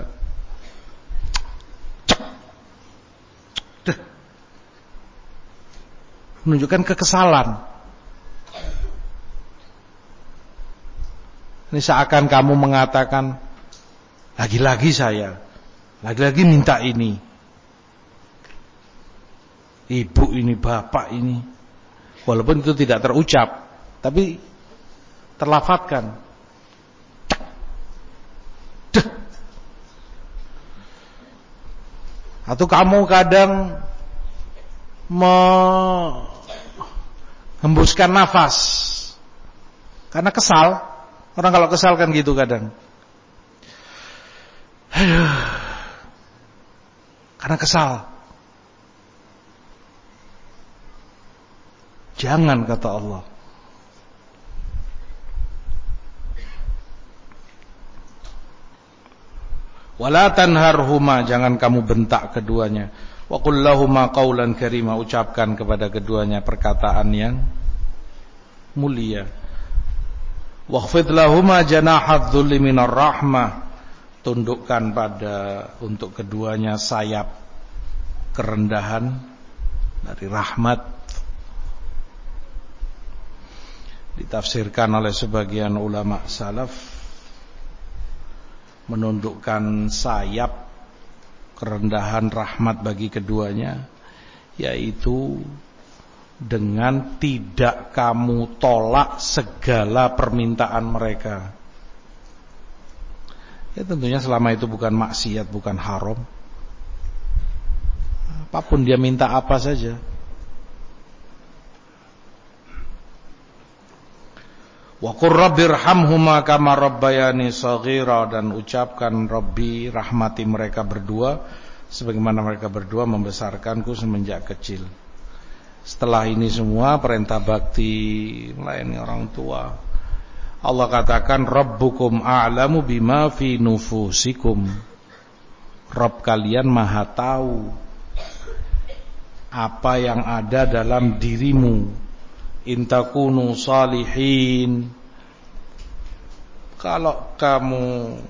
menunjukkan kekesalan. Ini seakan kamu mengatakan, lagi-lagi saya, lagi-lagi minta ini, ibu ini, bapak ini. Walaupun itu tidak terucap, tapi terlafadzkan. Atau kamu kadang menghembuskan nafas karena kesal. Orang kalau kesal kan gitu kadang. Aduh, karena kesal. Jangan, kata Allah. Wala tanharhuma, jangan kamu bentak keduanya. Wa qul lahuma qaulan karima, ucapkan kepada keduanya perkataan yang mulia. Wakhfid lahuma janahadz dzulli minar rahmah, tundukkan pada untuk keduanya sayap kerendahan dari rahmat. Ditafsirkan oleh sebagian ulama salaf, menundukkan sayap kerendahan rahmat bagi keduanya, yaitu dengan tidak kamu tolak segala permintaan mereka. Ya tentunya selama itu bukan maksiat, bukan haram. Apapun dia minta apa saja. Wa qur rabbirhamhuma kama rabbayani shaghira, dan ucapkan Rabbi, rahmati mereka berdua sebagaimana mereka berdua membesarkanku semenjak kecil. Setelah ini semua perintah bakti melayani orang tua, Allah katakan Rabbukum a'lamu bima fi nufusikum. Rabb kalian maha tahu apa yang ada dalam dirimu. Intakunu salihin, kalau kamu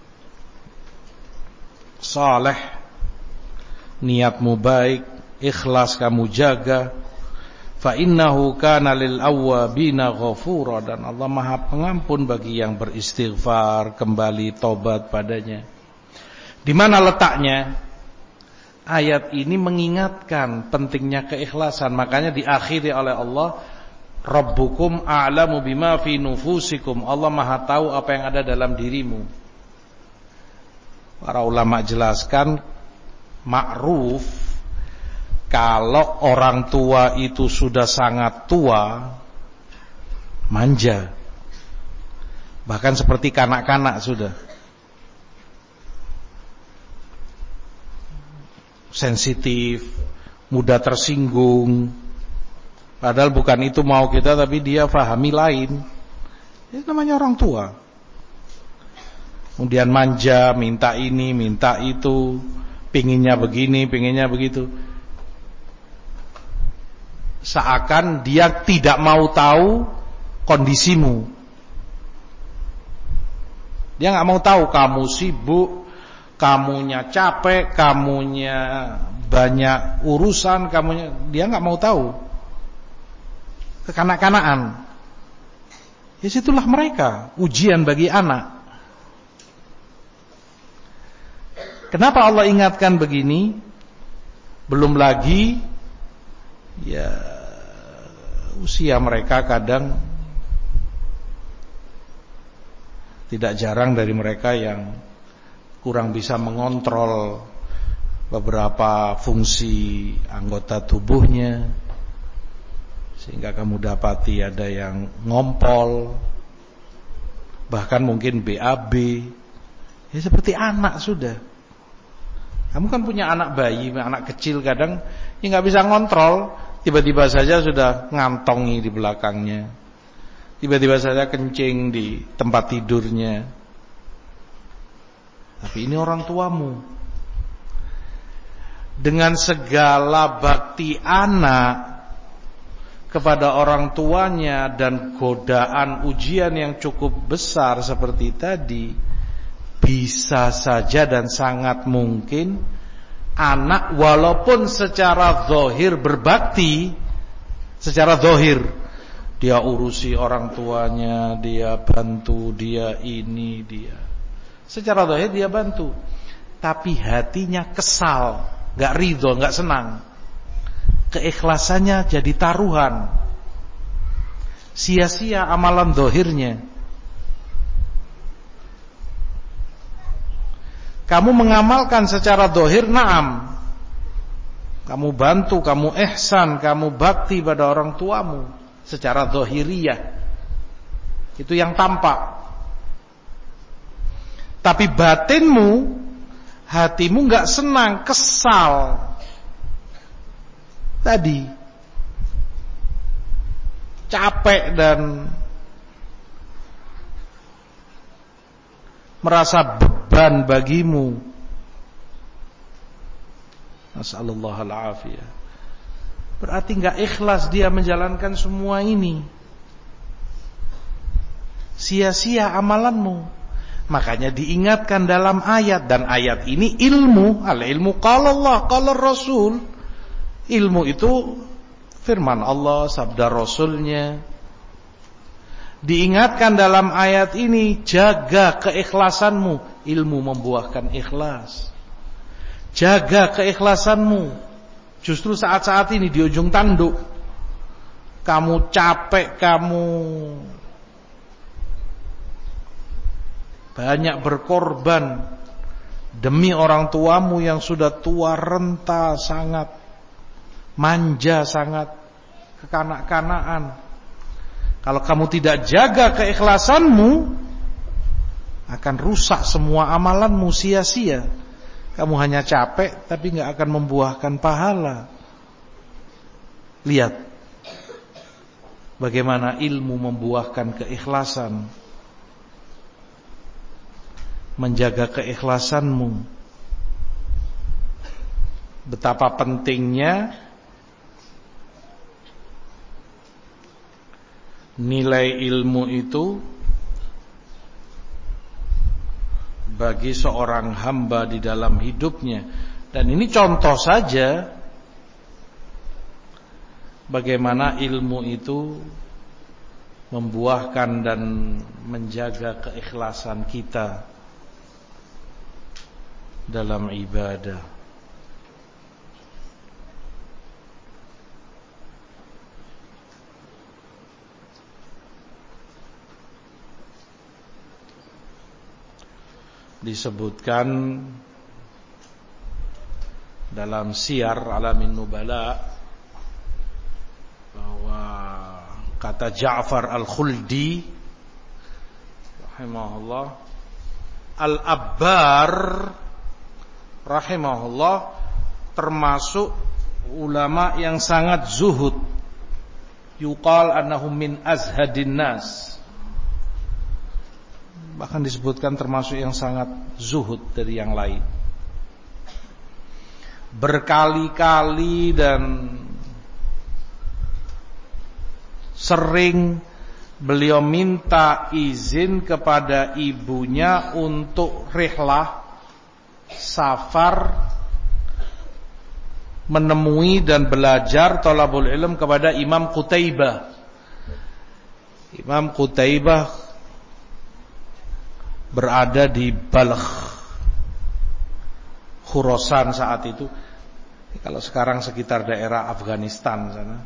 saleh, niatmu baik, ikhlas kamu jaga, fa innahu kana lil awwabina ghafura, dan Allah Maha Pengampun bagi yang beristighfar, kembali tobat padanya. Di mana letaknya? Ayat ini mengingatkan pentingnya keikhlasan, makanya diakhiri oleh Allah Rabbukum a'lamu bima fi nufusikum. Allah Maha tahu apa yang ada dalam dirimu. Para ulama jelaskan ma'ruf, kalau orang tua itu sudah sangat tua, manja, bahkan seperti kanak-kanak sudah, sensitif, mudah tersinggung. Padahal bukan itu mau kita, tapi dia fahami lain. Itu namanya orang tua. Kemudian manja, minta ini, minta itu, pinginnya begini, pinginnya begitu. Seakan dia tidak mau tahu kondisimu. Dia nggak mau tahu kamu sibuk, kamunya capek, kamunya banyak urusan, kamunya, dia nggak mau tahu. Kekanak-kanakan. Ya situlah mereka, ujian bagi anak. Kenapa Allah ingatkan begini? Belum lagi ya usia mereka kadang tidak jarang dari mereka yang kurang bisa mengontrol beberapa fungsi anggota tubuhnya, sehingga kamu dapati ada yang ngompol, bahkan mungkin B A B. Ya seperti anak sudah. Kamu kan punya anak bayi, anak kecil, kadang ya nggak bisa ngontrol, tiba-tiba saja sudah ngantongi di belakangnya, tiba-tiba saja kencing di tempat tidurnya. Tapi ini orang tuamu. Dengan segala bakti anak kepada orang tuanya dan godaan ujian yang cukup besar seperti tadi, bisa saja dan sangat mungkin anak walaupun secara zahir berbakti, secara zahir dia urusi orang tuanya, dia bantu, dia ini, dia secara zahir dia bantu, tapi hatinya kesal, gak ridho, gak senang. Keikhlasannya jadi taruhan, sia-sia amalan zahirnya. Kamu mengamalkan secara zahir, na'am, kamu bantu, kamu ihsan, kamu bakti pada orang tuamu secara zahiriyah, itu yang tampak. Tapi batinmu, hatimu gak senang, kesal. Tadi capek dan merasa beban bagimu. Nasallallahu al-afiyah. Berarti enggak ikhlas dia menjalankan semua ini. Sia-sia amalanmu. Makanya diingatkan dalam ayat, dan ayat ini ilmu, al-ilmu qala Allah, qala Rasul. Ilmu itu firman Allah, sabda Rasulnya. Diingatkan dalam ayat ini, jaga keikhlasanmu. Ilmu membuahkan ikhlas. Jaga keikhlasanmu. Justru saat-saat ini di ujung tanduk, kamu capek, kamu banyak berkorban demi orang tuamu yang sudah tua renta, sangat manja, sangat kekanak-kanakan. Kalau kamu tidak jaga keikhlasanmu, akan rusak semua amalanmu, sia-sia. Kamu hanya capek tapi gak akan membuahkan pahala. Lihat bagaimana ilmu membuahkan keikhlasan. Menjaga keikhlasanmu, betapa pentingnya nilai ilmu itu bagi seorang hamba di dalam hidupnya. Dan ini contoh saja bagaimana ilmu itu membuahkan dan menjaga keikhlasan kita dalam ibadah. Disebutkan dalam Siyar Alamin Nubala bahwa kata Ja'far Al-Khuldi rahimahullah, Al-Abbar rahimahullah termasuk ulama yang sangat zuhud. Yuqal annahum min azhadin nas. Bahkan disebutkan termasuk yang sangat zuhud dari yang lain. Berkali-kali dan sering beliau minta izin kepada ibunya untuk rihlah, safar, menemui dan belajar thalabul ilm kepada Imam Qutaibah. Imam Qutaibah berada di Balkh, Khurasan saat itu. Kalau sekarang sekitar daerah Afghanistan sana.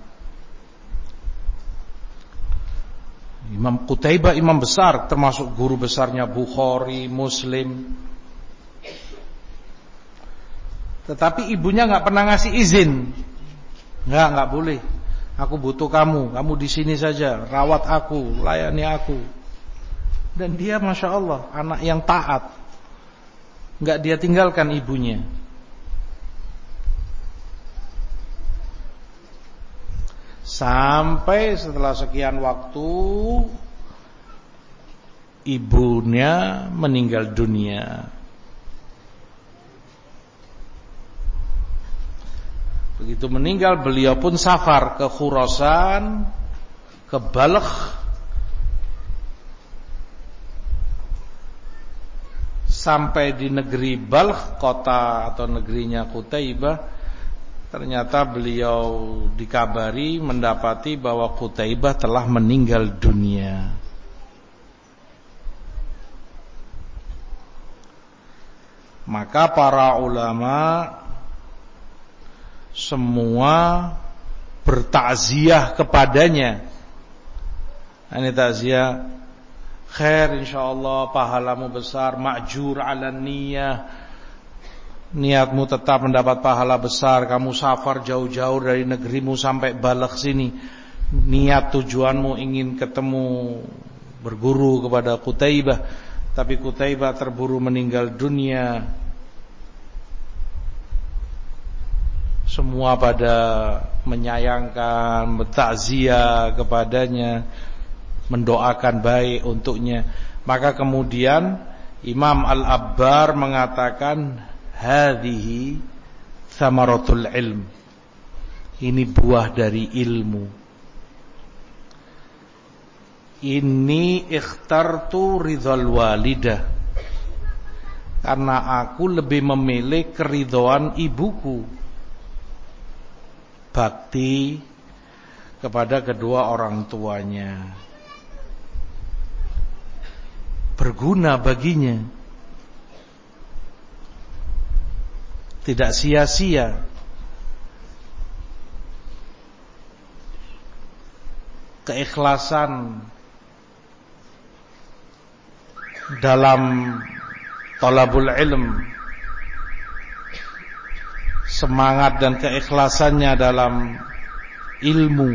Imam Qutaibah imam besar, termasuk guru besarnya Bukhari, Muslim. Tetapi ibunya nggak pernah ngasih izin. Nggak, nggak boleh. Aku butuh kamu, kamu di sini saja, rawat aku, layani aku. Dan dia Masya Allah anak yang taat, nggak dia tinggalkan ibunya. Sampai setelah sekian waktu ibunya meninggal dunia. Begitu meninggal, beliau pun safar ke Khurasan, ke Balkh. Sampai di negeri Balkh, kota atau negerinya Qutaibah, ternyata beliau dikabari mendapati bahwa Qutaibah telah meninggal dunia. Maka para ulama semua bertakziah kepadanya. Ini takziah, khair insyaallah, pahalamu besar, ma'jur 'alan niyah, niatmu tetap mendapat pahala besar. Kamu safar jauh-jauh dari negerimu sampai Balkh sini, niat tujuanmu ingin ketemu berguru kepada Qutaibah, tapi Qutaibah terburu meninggal dunia. Semua pada menyayangkan, bertakziah kepadanya, mendoakan baik untuknya. Maka kemudian Imam Al-Abbar mengatakan, hadhihi thamaratul ilm, ini buah dari ilmu. Ini ikhtartu ridhal walidah, karena aku lebih memilih keridhaan ibuku, bakti kepada kedua orang tuanya, berguna baginya, tidak sia-sia. keikhlasan dalam talabul ilm, semangat dan keikhlasannya dalam ilmu.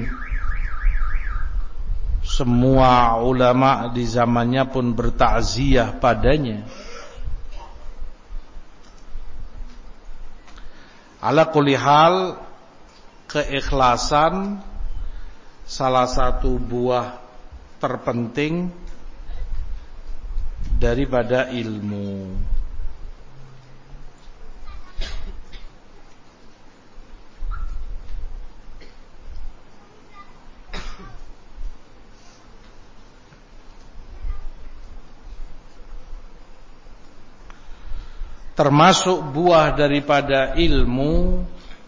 Semua ulama di zamannya pun bertakziah padanya. Ala kulli hal, keikhlasan salah satu buah terpenting daripada ilmu. Termasuk buah daripada ilmu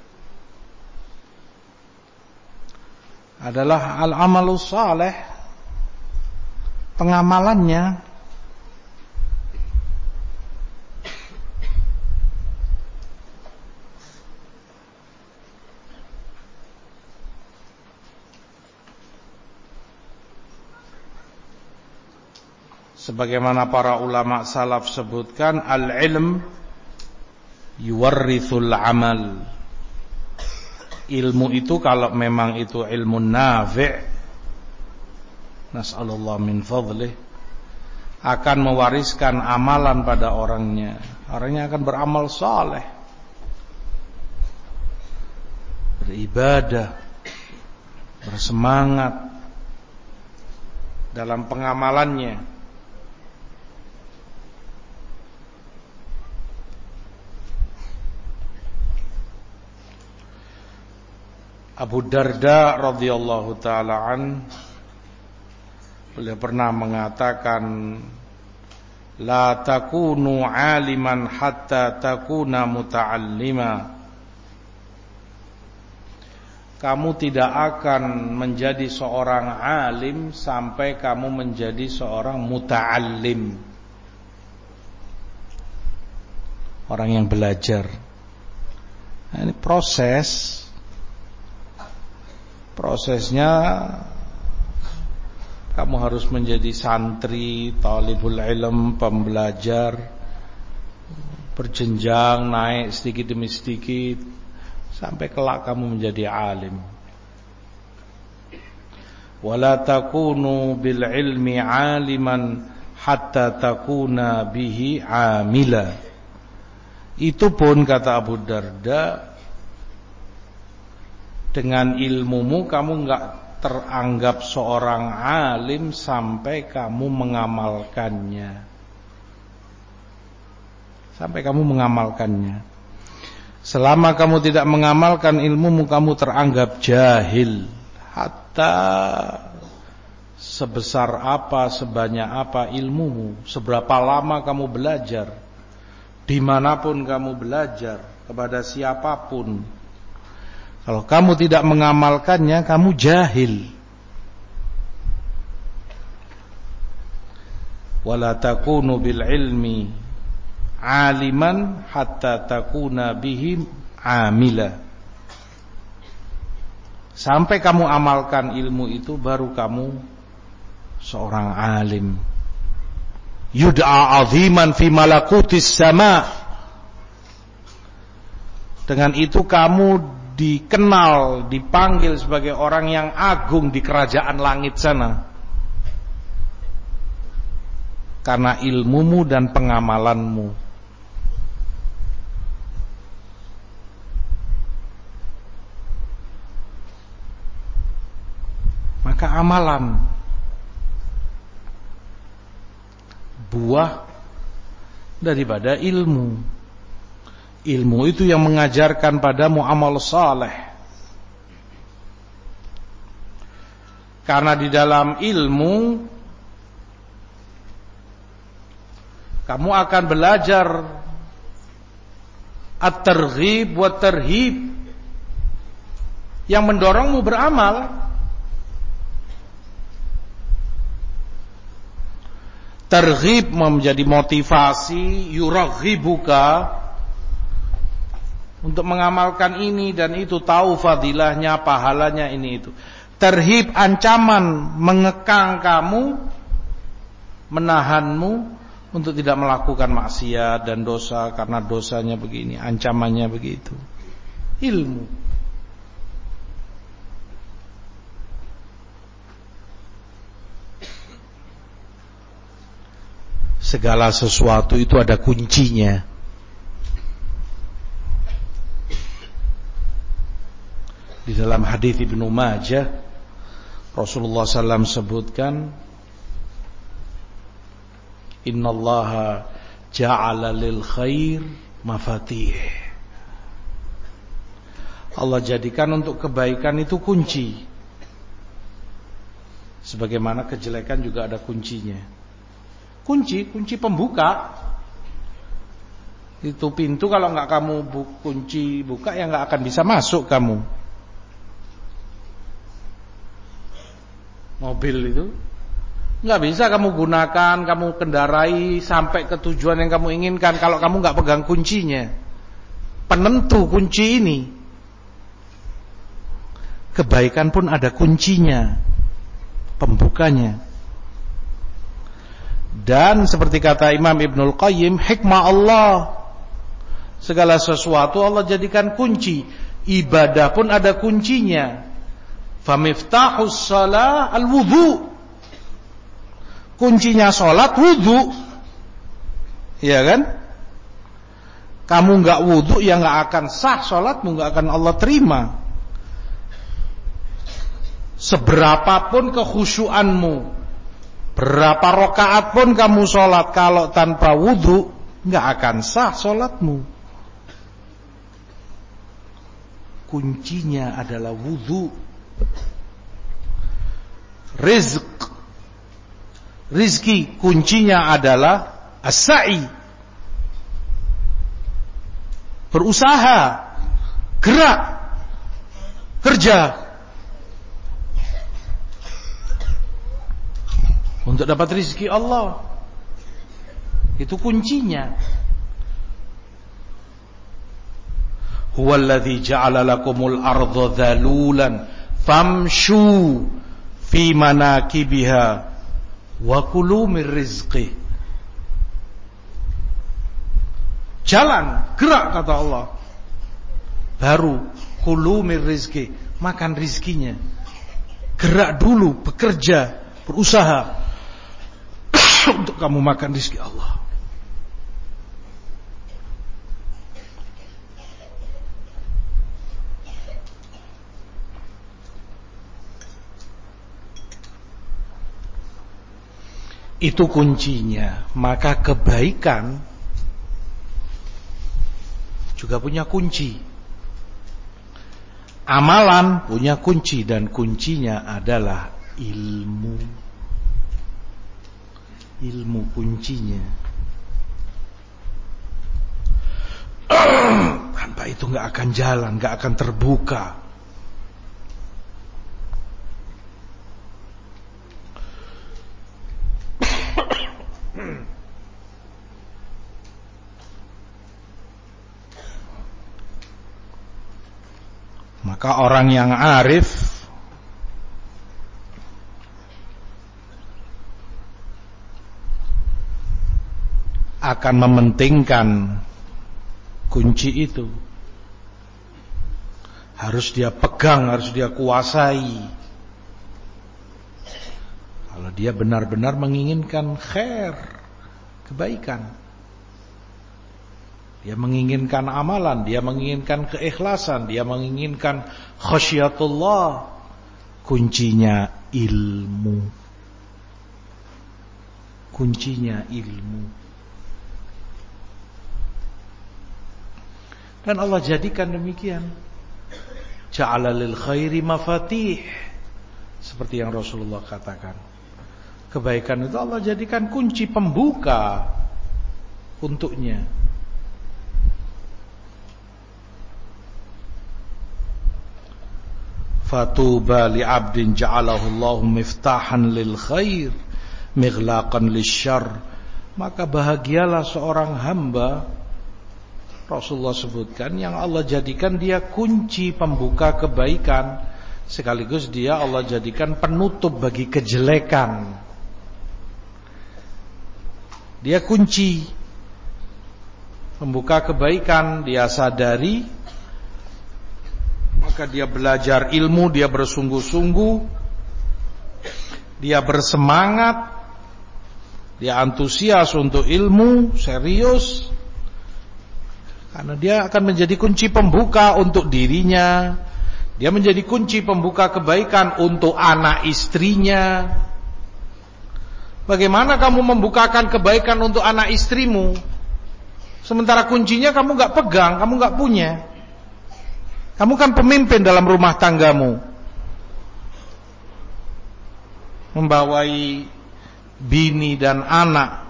adalah al-amalus saleh, pengamalannya. Sebagaimana para ulama salaf sebutkan, al-ilm yuwarrithul amal. Ilmu itu kalau memang itu ilmu nafi', nas'alullah min fadlih, akan mewariskan amalan pada orangnya. Orangnya akan beramal saleh, beribadah, bersemangat dalam pengamalannya. Abu Darda radhiyallahu taala an, beliau pernah mengatakan, la takunu aliman hatta takuna muta'allima. Kamu tidak akan menjadi seorang alim sampai kamu menjadi seorang muta'allim, orang yang belajar. Nah, ini proses. Prosesnya kamu harus menjadi santri, talibul ilm, pembelajar, berjenjang naik sedikit demi sedikit sampai kelak kamu menjadi alim. Wala takunu bil ilmi aliman hatta takuna bihi amila. Itu pun kata Abu Darda, dengan ilmumu kamu enggak teranggap seorang alim sampai kamu mengamalkannya. Sampai kamu mengamalkannya. Selama kamu tidak mengamalkan ilmumu, kamu teranggap jahil. Hatta sebesar apa, sebanyak apa ilmumu, seberapa lama kamu belajar, dimanapun kamu belajar, kepada siapapun, kalau kamu tidak mengamalkannya, kamu jahil. Wala takunu bil ilmi aliman hatta takuna bihi amila. Sampai kamu amalkan ilmu itu, baru kamu seorang alim. Yud'a aziman fi malakutis sama. Dengan itu kamu dikenal, dipanggil sebagai orang yang agung di kerajaan langit sana, karena ilmumu dan pengamalanmu. Maka amalan, buah daripada ilmu. Ilmu itu yang mengajarkan padamu amal saleh. Karena di dalam ilmu kamu akan belajar at-targhib wa tarhib, yang mendorongmu beramal. Targhib menjadi motivasi, yuraghibuka, untuk mengamalkan ini dan itu, tahu fadilahnya, pahalanya ini itu. terhib, ancaman mengekang kamu, menahanmu untuk tidak melakukan maksiat dan dosa karena dosanya begini, ancamannya begitu. Ilmu. Segala sesuatu itu ada kuncinya. Di dalam hadis Ibnu Majah, Rasulullah sallallahu alaihi wasallam sebutkan, innallaha ja'ala lil khair mafatih. Allah jadikan untuk kebaikan itu kunci. Sebagaimana kejelekan juga ada kuncinya. Kunci, kunci pembuka. Itu pintu kalau enggak kamu bu, kunci buka ya enggak akan bisa masuk kamu. Mobil itu nggak bisa kamu gunakan, kamu kendarai sampai ke tujuan yang kamu inginkan kalau kamu nggak pegang kuncinya. Penentu kunci ini. Kebaikan pun ada kuncinya, pembukanya. Dan seperti kata Imam Ibnul Qayyim, hikmah Allah, segala sesuatu Allah jadikan kunci. Ibadah pun ada kuncinya. Famiftahus shalah al-wudu. Kuncinya sholat wudu. Iya kan? Kamu enggak wudu ya enggak akan sah sholatmu, enggak akan Allah terima. Seberapapun kekhusyuanmu, berapa rakaat pun kamu sholat, kalau tanpa wudu enggak akan sah sholatmu. Kuncinya adalah wudu. Rizq, rizki kuncinya adalah as-sa'i, berusaha, gerak, kerja untuk dapat rizki Allah. Itu kuncinya. Huwallazi ja'ala lakumul arda dhalulan famshu fi manakibiha wa kulu min rizqih. Jalan, gerak kata Allah. Baru kulu min rizqih, makan rizkinya. Gerak dulu, bekerja, berusaha untuk kamu makan rizki Allah. Itu kuncinya. Maka kebaikan juga punya kunci. Amalan punya kunci, dan kuncinya adalah ilmu. Ilmu kuncinya. Tanpa itu gak akan jalan, gak akan terbuka. Maka orang yang arif akan mementingkan kunci itu. Harus dia pegang, harus dia kuasai. Kalau dia benar-benar menginginkan khair, kebaikan, dia menginginkan amalan, dia menginginkan keikhlasan, dia menginginkan khasyatullah, kuncinya ilmu. Kuncinya ilmu. Dan Allah jadikan demikian. Ja'ala lil khairi mafatih. Seperti yang Rasulullah katakan. Kebaikan itu Allah jadikan kunci pembuka untuknya. Fatuba li'abdin ja'alahu Allahu miftahan lil khair mighlaqan lisyarr. Maka bahagialah seorang hamba, Rasulullah sebutkan, yang Allah jadikan dia kunci pembuka kebaikan. sekaligus dia Allah jadikan penutup bagi kejelekan. Dia kunci membuka kebaikan, dia sadari, maka dia belajar ilmu, dia bersungguh-sungguh, dia bersemangat, dia antusias untuk ilmu, serius, karena dia akan menjadi kunci pembuka untuk dirinya. Dia menjadi kunci pembuka kebaikan untuk anak istrinya. Bagaimana kamu membukakan kebaikan untuk anak istrimu, sementara kuncinya kamu gak pegang, kamu gak punya? Kamu kan pemimpin dalam rumah tanggamu, membawai bini dan anak.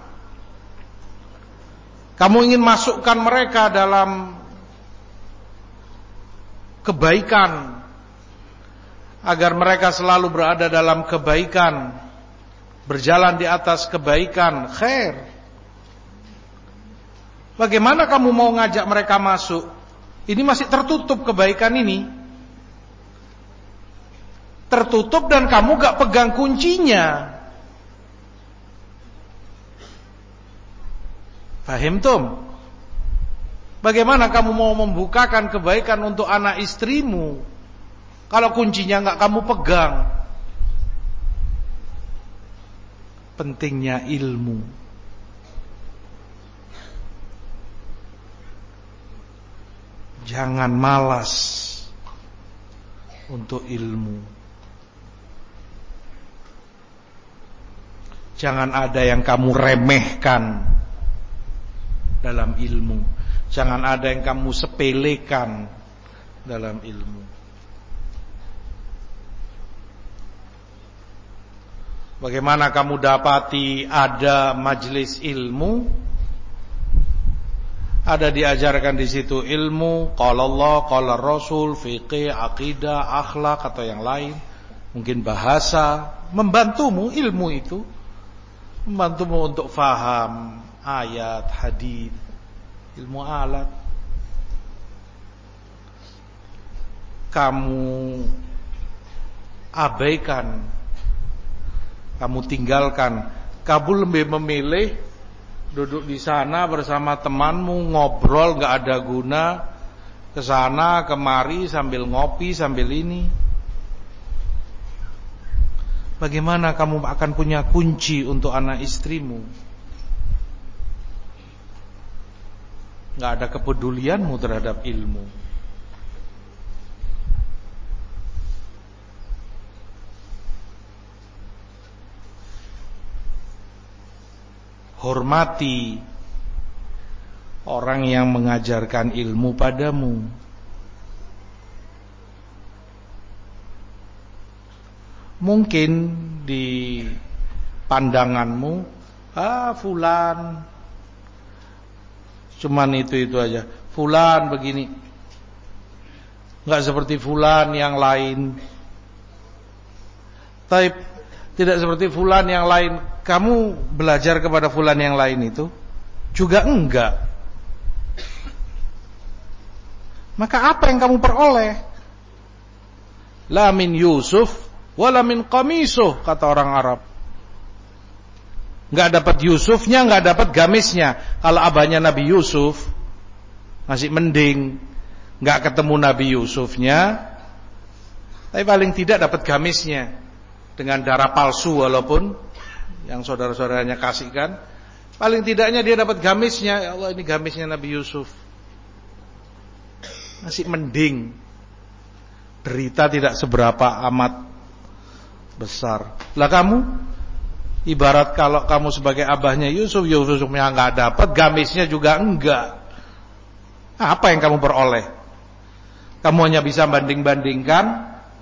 Kamu ingin masukkan mereka dalam kebaikan, agar mereka selalu berada dalam kebaikan, berjalan di atas kebaikan, khair. Bagaimana kamu mau ngajak mereka masuk? Ini masih tertutup kebaikan ini, tertutup dan kamu gak pegang kuncinya. Fahim tum? Bagaimana kamu mau membukakan kebaikan untuk anak istrimu kalau kuncinya gak kamu pegang? Pentingnya ilmu. Jangan malas untuk ilmu. Jangan ada yang kamu remehkan dalam ilmu. Jangan ada yang kamu sepelekan dalam ilmu. Bagaimana kamu dapati ada majelis ilmu, ada diajarkan di situ ilmu, qala Allah, qala Rasul, fikih, akidah, akhlak atau yang lain, mungkin bahasa, membantumu ilmu itu, membantumu untuk faham ayat, hadis, ilmu alat. Kamu abaikan, kamu tinggalkan, kamu lebih memilih duduk di sana bersama temanmu, ngobrol gak ada guna, kesana kemari sambil ngopi sambil ini. Bagaimana kamu akan punya kunci untuk anak istrimu? Gak ada kepedulianmu terhadap ilmu. Hormati orang yang mengajarkan ilmu padamu. Mungkin di pandanganmu, ah fulan cuman itu-itu aja, fulan begini, enggak seperti fulan yang lain. Tapi tidak seperti fulan yang lain. Kamu belajar kepada fulan yang lain itu juga enggak. Maka apa yang kamu peroleh? La min Yusuf wala min qamisuh, kata orang Arab. Enggak dapat Yusufnya, enggak dapat gamisnya. Kalau abahnya Nabi Yusuf masih mending, enggak ketemu Nabi Yusufnya, tapi paling tidak dapat gamisnya dengan darah palsu, walaupun yang saudara-saudaranya kasihkan, paling tidaknya dia dapat gamisnya. Ya Allah, ini gamisnya Nabi Yusuf. Masih mending. Derita tidak seberapa amat besar. Lah kamu, ibarat kalau kamu sebagai abahnya Yusuf, Yusufnya enggak dapat, gamisnya juga enggak. Apa yang kamu peroleh? Kamu hanya bisa banding-bandingkan.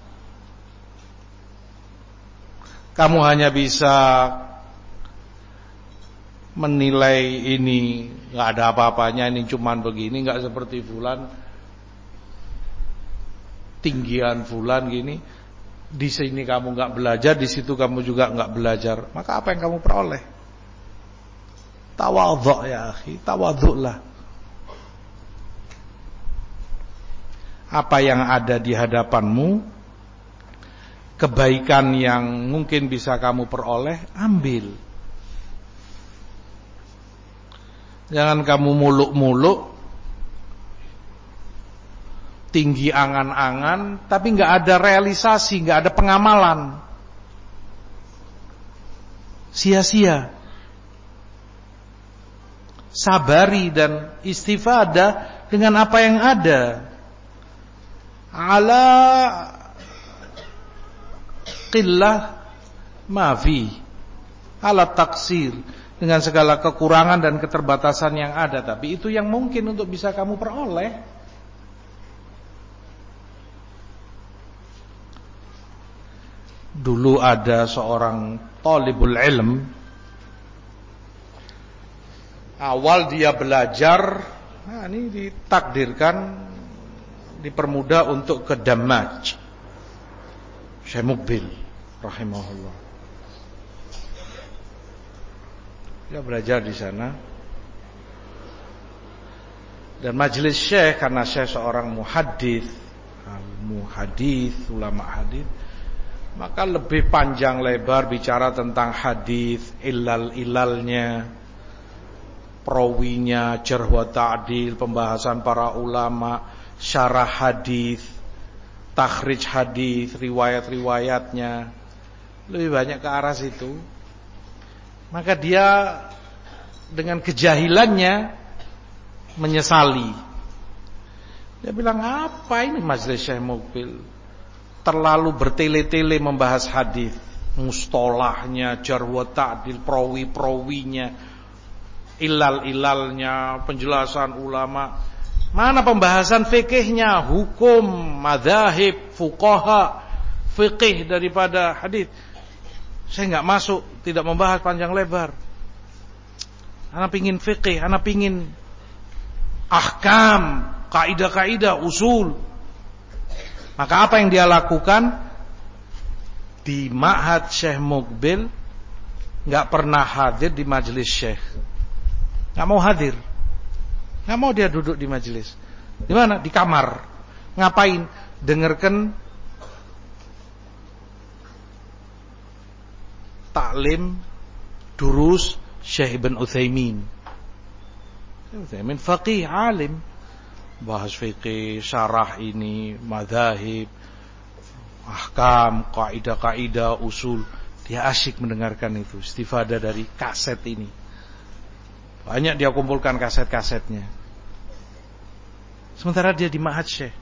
Kamu hanya bisa menilai ini nggak ada apa-apanya, ini cuman begini, nggak seperti fulan, tinggian fulan gini. Di sini kamu nggak belajar, di situ kamu juga nggak belajar. Maka apa yang kamu peroleh? Tawadhu ya akhi, tawadhulah. Apa yang ada di hadapanmu kebaikan yang mungkin bisa kamu peroleh, ambil. Jangan kamu muluk-muluk, tinggi angan-angan, tapi nggak ada realisasi, nggak ada pengamalan. Sia-sia. Sabari dan istifadah dengan apa yang ada. Ala qillah ma fi, ala taksir, dengan segala kekurangan dan keterbatasan yang ada, tapi itu yang mungkin untuk bisa kamu peroleh. Dulu ada seorang talibul ilm, awal dia belajar, nah ini ditakdirkan, dipermudah untuk ke Damaj, Syekh Muqbil rahimahullah. Dia belajar di sana. Dan majelis Syekh, karena Syekh seorang muhaddits, muhaddits, ulama hadis, maka lebih panjang lebar bicara tentang hadis, ilal-ilalnya, perawinya, jarh wa ta'dil, pembahasan para ulama, syarah hadis, takhrij hadis, riwayat-riwayatnya, lebih banyak ke arah situ. Maka dia dengan kejahilannya menyesali. Dia bilang, apa ini majelis Syekh Muqbil, terlalu bertele-tele membahas hadis, mustalahnya, jarh wa ta'dil, perawi-perawinya, ilal-ilalnya, penjelasan ulama. Mana pembahasan fikihnya, hukum, madzhab, fuqaha, fikih daripada hadis. Saya enggak masuk, tidak membahas panjang lebar. Ana pingin fikih, ana pingin ahkam, kaidah-kaidah, usul. Maka apa yang dia lakukan? Di Ma'had Syekh Muqbil enggak pernah hadir di majelis Syekh. Enggak mau hadir. Enggak mau dia duduk di majelis. Di mana? Di kamar. Ngapain? Dengarkan taklim durus Syekh Ibn Utsaimin. Utsaimin faqih, alim, bahas fikih, syarah ini, madzhab, ahkam, kaidah-kaidah, usul. Dia asyik mendengarkan itu, istifadah dari kaset ini. Banyak dia kumpulkan kaset-kasetnya. Sementara dia di Ma'had Syekh.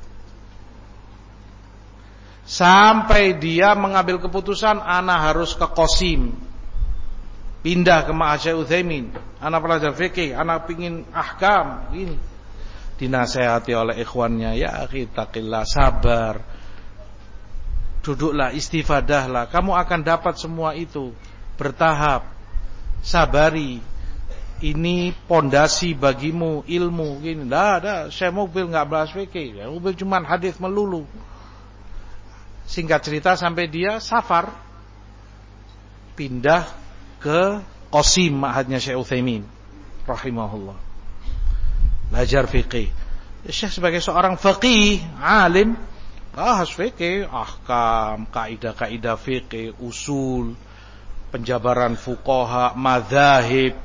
Sampai dia mengambil keputusan, ana harus ke Qasim, pindah ke Ma'had Syekh Utsaimin. Ana pelajar fikih, ana pingin ahkam ini. Dinasehati oleh ikhwannya, ya akhi taqillah, sabar, duduklah, istifadahlah, kamu akan dapat semua itu bertahap. Sabari, ini pondasi bagimu, ilmu gini. Dah, dah, Syekh Muqbil enggak bahas fikih, Syekh Muqbil cuma hadis melulu. Singkat cerita sampai dia safar, pindah ke Qasim, ma'hadnya Syekh Utsaimin rahimahullah, belajar fikih. Syekh sebagai seorang faqih, alim, bahas fikih, ahkam, kaidah-kaidah fikih, usul, penjabaran fuqaha, madzhab,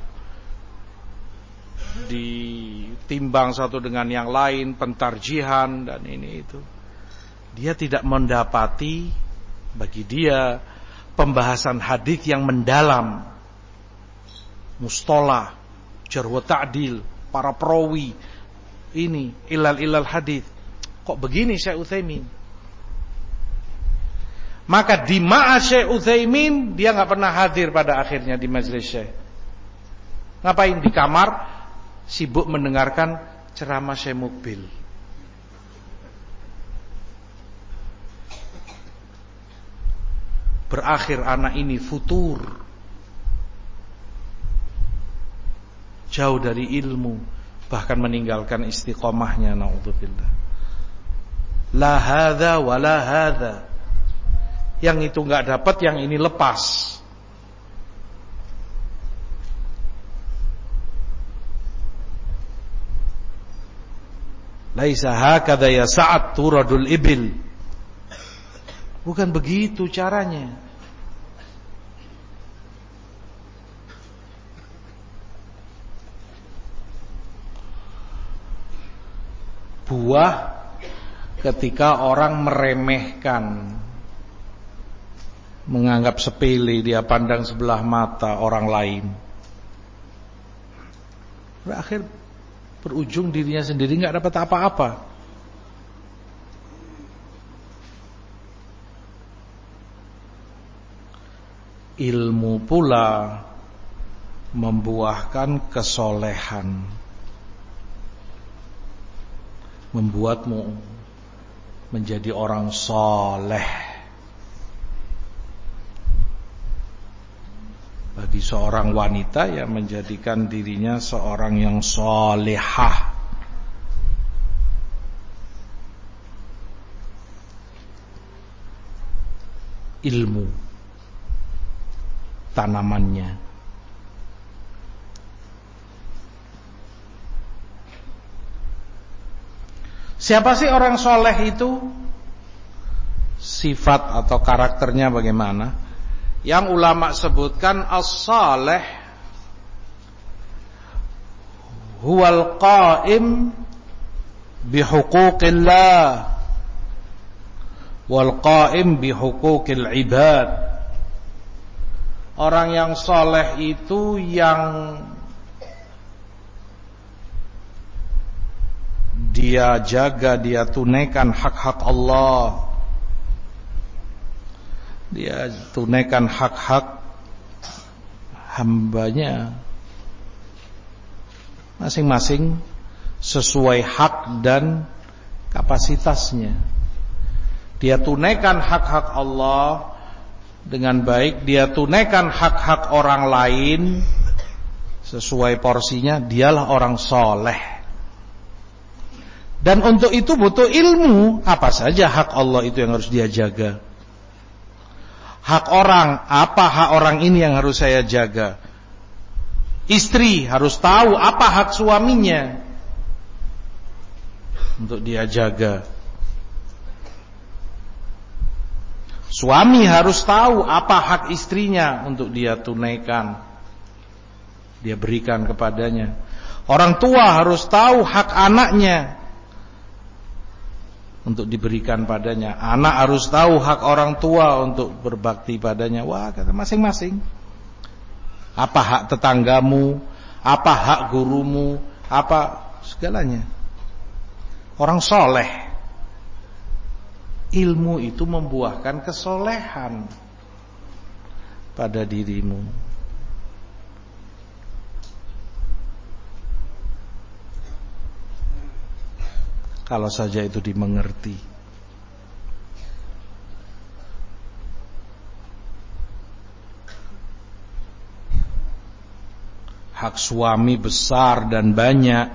ditimbang satu dengan yang lain, pentarjihan dan ini itu. Dia tidak mendapati bagi dia pembahasan hadis yang mendalam, mustalah, jarh wa ta'dil, para perawi, ini ilal-ilal hadis. Kok begini Syekh Utsaimin? Maka di Ma'had Syekh Utsaimin dia enggak pernah hadir pada akhirnya di majelis Syekh. Ngapain? Di kamar sibuk mendengarkan ceramah Syekh Muqbil. Berakhir anak ini futur, jauh dari ilmu, bahkan meninggalkan istiqomahnya, naudzubillah. La hadza wa la hadza. Yang itu enggak dapat, yang ini lepas. Laisa hakadha ya Sa'ad turadul ibil. Bukan begitu caranya. Buah ketika orang meremehkan, menganggap sepele, dia pandang sebelah mata orang lain, berakhir berujung dirinya sendiri nggak dapat apa-apa. Ilmu pula membuahkan kesolehan, membuatmu menjadi orang soleh. Bagi seorang wanita, ya menjadikan dirinya seorang yang solehah. Ilmu tanamannya. Siapa sih orang soleh itu? Sifat atau karakternya bagaimana? Yang ulama sebutkan as-saleh huwal qaim bihuquqillah wal qaim bihuquqil ibad. Orang yang soleh itu yang dia jaga, dia tunaikan hak-hak Allah, dia tunaikan hak-hak hambanya masing-masing sesuai hak dan kapasitasnya. Dia tunaikan hak-hak Allah dengan baik, dia tunaikan hak-hak orang lain sesuai porsinya, dialah orang soleh. Dan untuk itu butuh ilmu. Apa saja hak Allah itu yang harus dia jaga? Hak orang, apa hak orang ini yang harus saya jaga? Istri harus tahu apa hak suaminya untuk dia jaga. Suami harus tahu apa hak istrinya untuk dia tunaikan, dia berikan kepadanya. Orang tua harus tahu hak anaknya untuk diberikan padanya. Anak harus tahu hak orang tua untuk berbakti padanya. Wah, kata masing-masing. Apa hak tetanggamu, apa hak gurumu, apa segalanya. Orang soleh, ilmu itu membuahkan kesolehan pada dirimu. Kalau saja itu dimengerti. Hak suami besar dan banyak.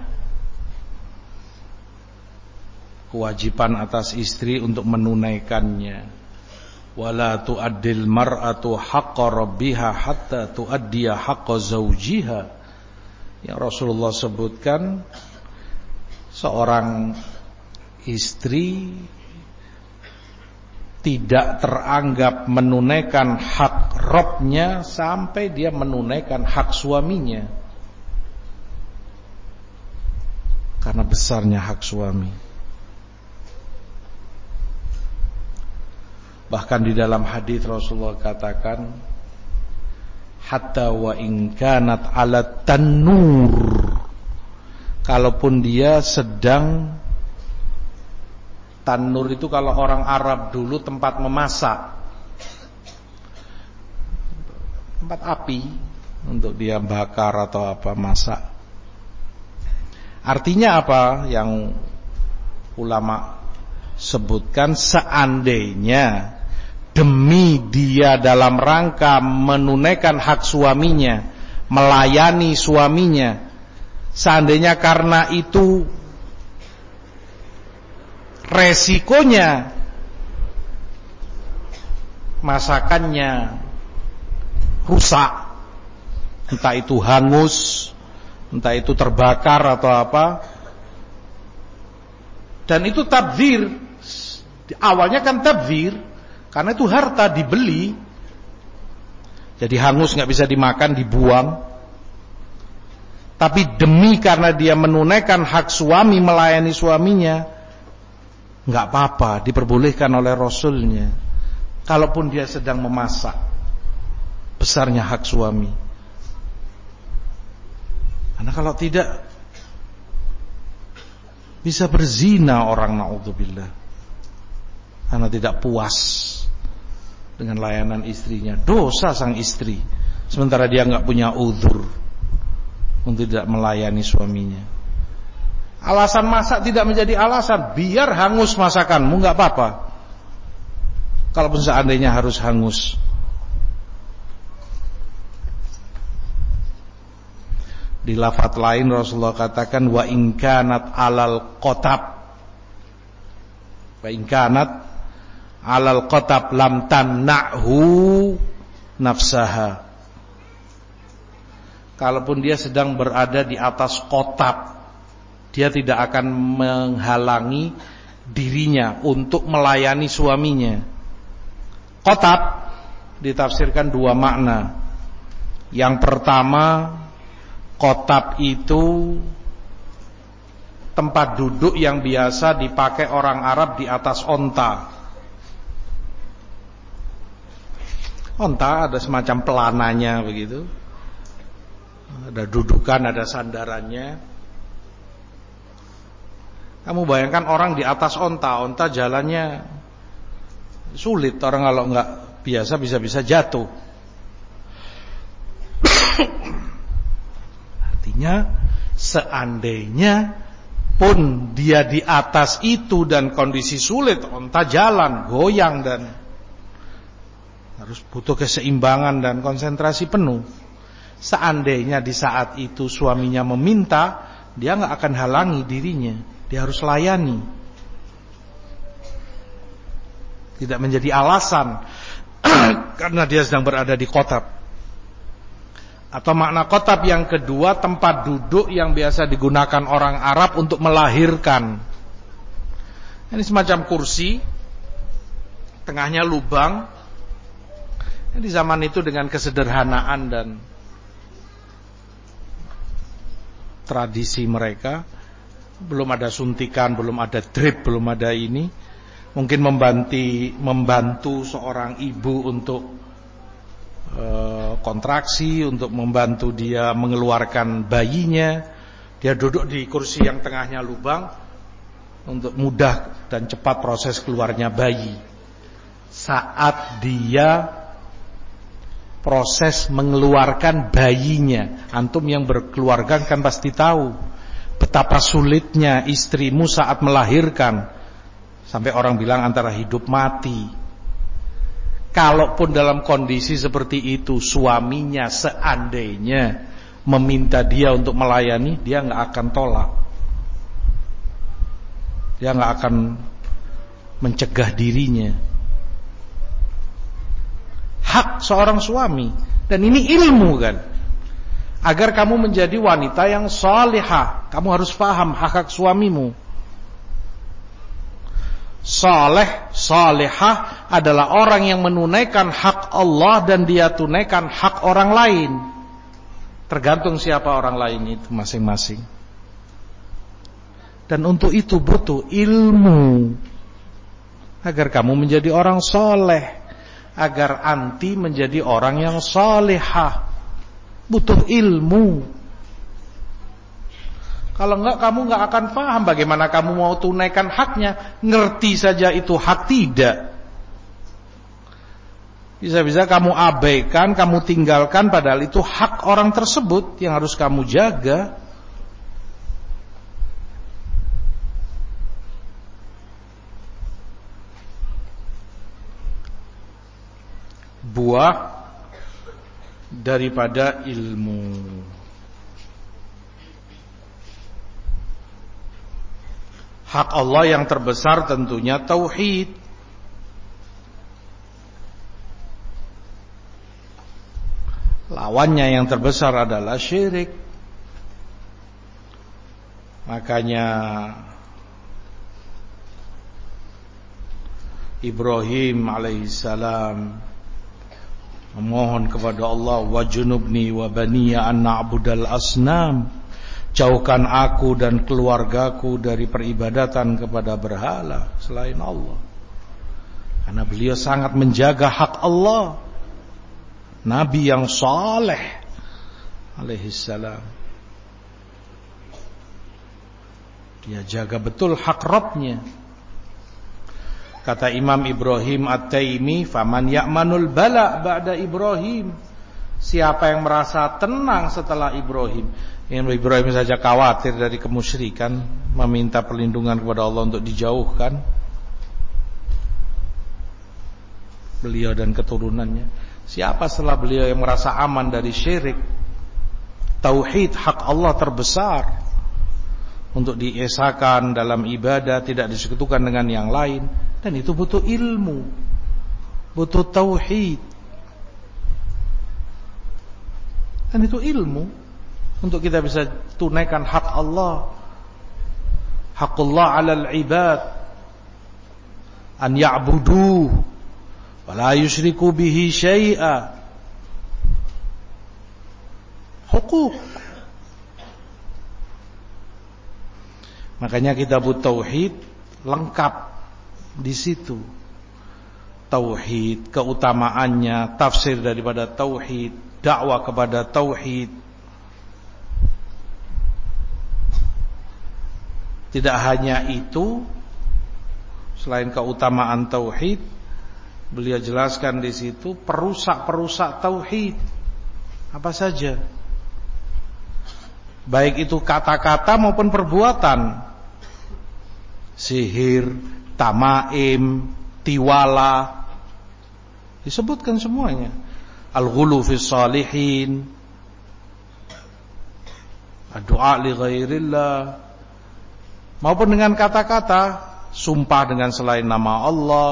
Kewajiban atas istri untuk menunaikannya. Wala tu'addil mar'atu haqqa rabbiha hatta tu'addiya haqqa zawjiha. Yang Rasulullah sebutkan, seorang istri tidak teranggap menunaikan hak Rabbnya sampai dia menunaikan hak suaminya. Karena besarnya hak suami. Bahkan di dalam hadis Rasulullah katakan, hatta wa in kanat ala tanur, kalaupun dia sedang, tanur itu kalau orang Arab dulu tempat memasak, tempat api untuk dia bakar atau apa, masak. Artinya apa yang ulama sebutkan? Seandainya demi dia dalam rangka menunaikan hak suaminya, melayani suaminya, seandainya karena itu resikonya masakannya rusak, entah itu hangus, entah itu terbakar atau apa, dan itu tabdzir, awalnya kan tabdzir. Karena itu harta dibeli, jadi hangus nggak bisa dimakan, dibuang. Tapi demi karena dia menunaikan hak suami, melayani suaminya, nggak apa-apa, diperbolehkan oleh Rasulnya. Kalaupun dia sedang memasak, besarnya hak suami. Karena kalau tidak, bisa berzina orang, na'udzubillah, karena tidak puas dengan layanan istrinya. Dosa sang istri, sementara dia nggak punya uzur untuk tidak melayani suaminya. Alasan masak tidak menjadi alasan. Biar hangus masakanmu, nggak apa-apa. Kalaupun seandainya harus hangus. Di lafaz lain Rasulullah katakan, wa in kanat alal qatab, wa in kanat alal qatab lam tamna'hu nafsaha. Kalaupun dia sedang berada di atas qatab, dia tidak akan menghalangi dirinya untuk melayani suaminya. Qatab ditafsirkan dua makna. Yang pertama, qatab itu tempat duduk yang biasa dipakai orang Arab di atas onta. Onta ada semacam pelananya begitu, ada dudukan, ada sandarannya. Kamu bayangkan orang di atas onta, onta jalannya sulit, orang kalau nggak biasa bisa-bisa jatuh. Artinya seandainya pun dia di atas itu dan kondisi sulit, onta jalan, goyang, dan harus butuh keseimbangan dan konsentrasi penuh. Seandainya di saat itu suaminya meminta, dia nggak akan halangi dirinya, dia harus layani. Tidak menjadi alasan karena dia sedang berada di qatab. Atau makna qatab yang kedua, tempat duduk yang biasa digunakan orang Arab untuk melahirkan. Ini semacam kursi, tengahnya lubang. Di zaman itu dengan kesederhanaan dan tradisi mereka, belum ada suntikan, belum ada drip, belum ada ini. Mungkin membantu, membantu seorang ibu untuk e, kontraksi, untuk membantu dia mengeluarkan bayinya. Dia duduk di kursi yang tengahnya lubang untuk mudah dan cepat proses keluarnya bayi. Saat dia proses mengeluarkan bayinya, antum yang berkeluarga kan pasti tahu betapa sulitnya istrimu saat melahirkan, sampai orang bilang antara hidup mati. Kalaupun dalam kondisi seperti itu suaminya seandainya meminta dia untuk melayani, dia nggak akan tolak, dia nggak akan mencegah dirinya. Hak seorang suami, dan ini ilmu kan. Agar kamu menjadi wanita yang salihah, kamu harus paham hak-hak suamimu. Saleh, salihah adalah orang yang menunaikan hak Allah dan dia tunaikan hak orang lain. Tergantung siapa orang lain itu masing-masing. Dan untuk itu butuh ilmu agar kamu menjadi orang saleh. Agar anti menjadi orang yang salihah, butuh ilmu. Kalau enggak, kamu enggak akan paham bagaimana kamu mau tunaikan haknya. Ngerti saja itu hak, tidak. Bisa-bisa kamu abaikan, kamu tinggalkan, padahal itu hak orang tersebut yang harus kamu jaga. Buah daripada ilmu. Hak Allah yang terbesar tentunya tauhid. Lawannya yang terbesar adalah syirik. Makanya Ibrahim alaihissalam memohon kepada Allah, wajnubni wa baniya an na'budal asnam, jauhkan aku dan keluargaku dari peribadatan kepada berhala selain Allah. Karena beliau sangat menjaga hak Allah. Nabi yang saleh alaihissalam, dia jaga betul hak Rabbnya. Kata Imam Ibrahim At-Taimi, faman ya'manul bala ba'da Ibrahim, siapa yang merasa tenang setelah Ibrahim. Yang Ibrahim saja khawatir dari kemusyrikan, meminta perlindungan kepada Allah untuk dijauhkan beliau dan keturunannya. Siapa setelah beliau yang merasa aman dari syirik? Tauhid, hak Allah terbesar untuk diesakan dalam ibadah, tidak disekutukan dengan yang lain. Dan itu butuh ilmu, butuh tauhid. Dan itu ilmu untuk kita bisa tunaikan hak Allah. Haqqullah 'alal ibad an ya'buduh wa la yusyriku bihi syai'a. Hukuk. Makanya kitab tauhid lengkap di situ. Tauhid, keutamaannya, tafsir daripada tauhid, dakwah kepada tauhid. Tidak hanya itu, selain keutamaan tauhid, beliau jelaskan di situ perusak-perusak tauhid apa saja, baik itu kata-kata maupun perbuatan. Sihir, tamaim, tiwala, disebutkan semuanya. Al-ghulu fi salihin, ad-du'a li ghairillah, maupun dengan kata-kata, sumpah dengan selain nama Allah.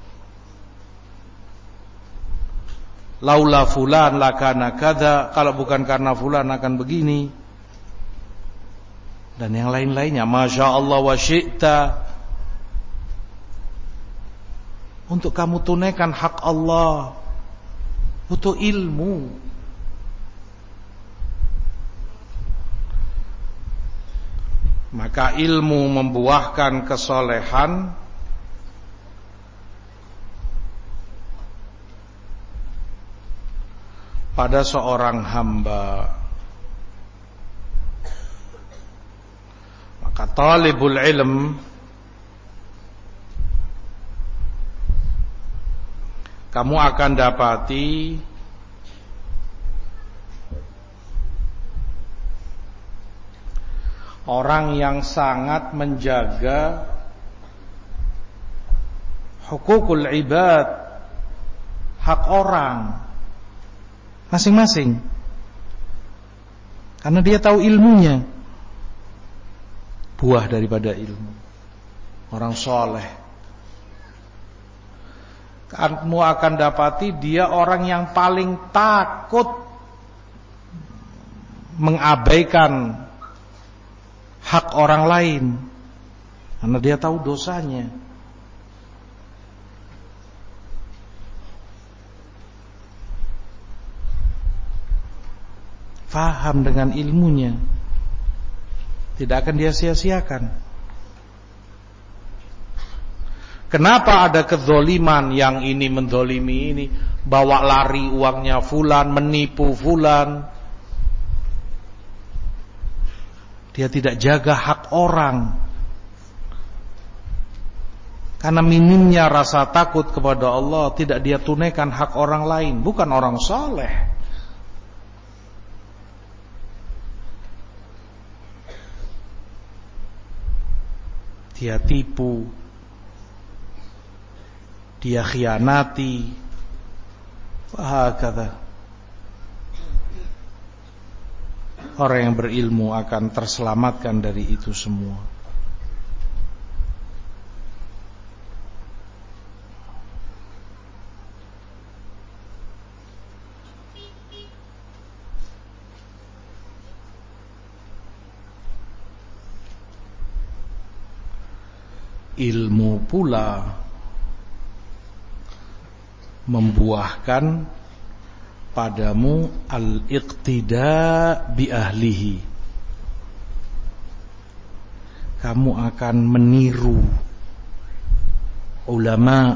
Laula fulan lakana kadza, kalau bukan karena fulan akan begini. Dan yang lain-lainnya, masya Allah wa syi'ta. Untuk kamu tunaikan hak Allah butuh ilmu. Maka ilmu membuahkan kesolehan pada seorang hamba. Maka talibul ilm, kamu akan dapati orang yang sangat menjaga hukukul ibad, hak orang masing-masing, karena dia tahu ilmunya, buah daripada ilmu. Orang soleh, kamu akan dapati dia orang yang paling takut mengabaikan hak orang lain, karena dia tahu dosanya. Faham dengan ilmunya, tidak akan dia sia-siakan. Kenapa ada kezoliman, yang ini menzolimi ini, bawa lari uangnya fulan, menipu fulan? Dia tidak jaga hak orang, karena minimnya rasa takut kepada Allah, tidak dia tunaikan hak orang lain. Bukan orang saleh. Dia tipu, dia khianati, wahakadha. Orang yang berilmu akan terselamatkan dari itu semua. Ilmu pula membuahkan padamu al-iqtida bi ahlihi. Kamu akan meniru ulama,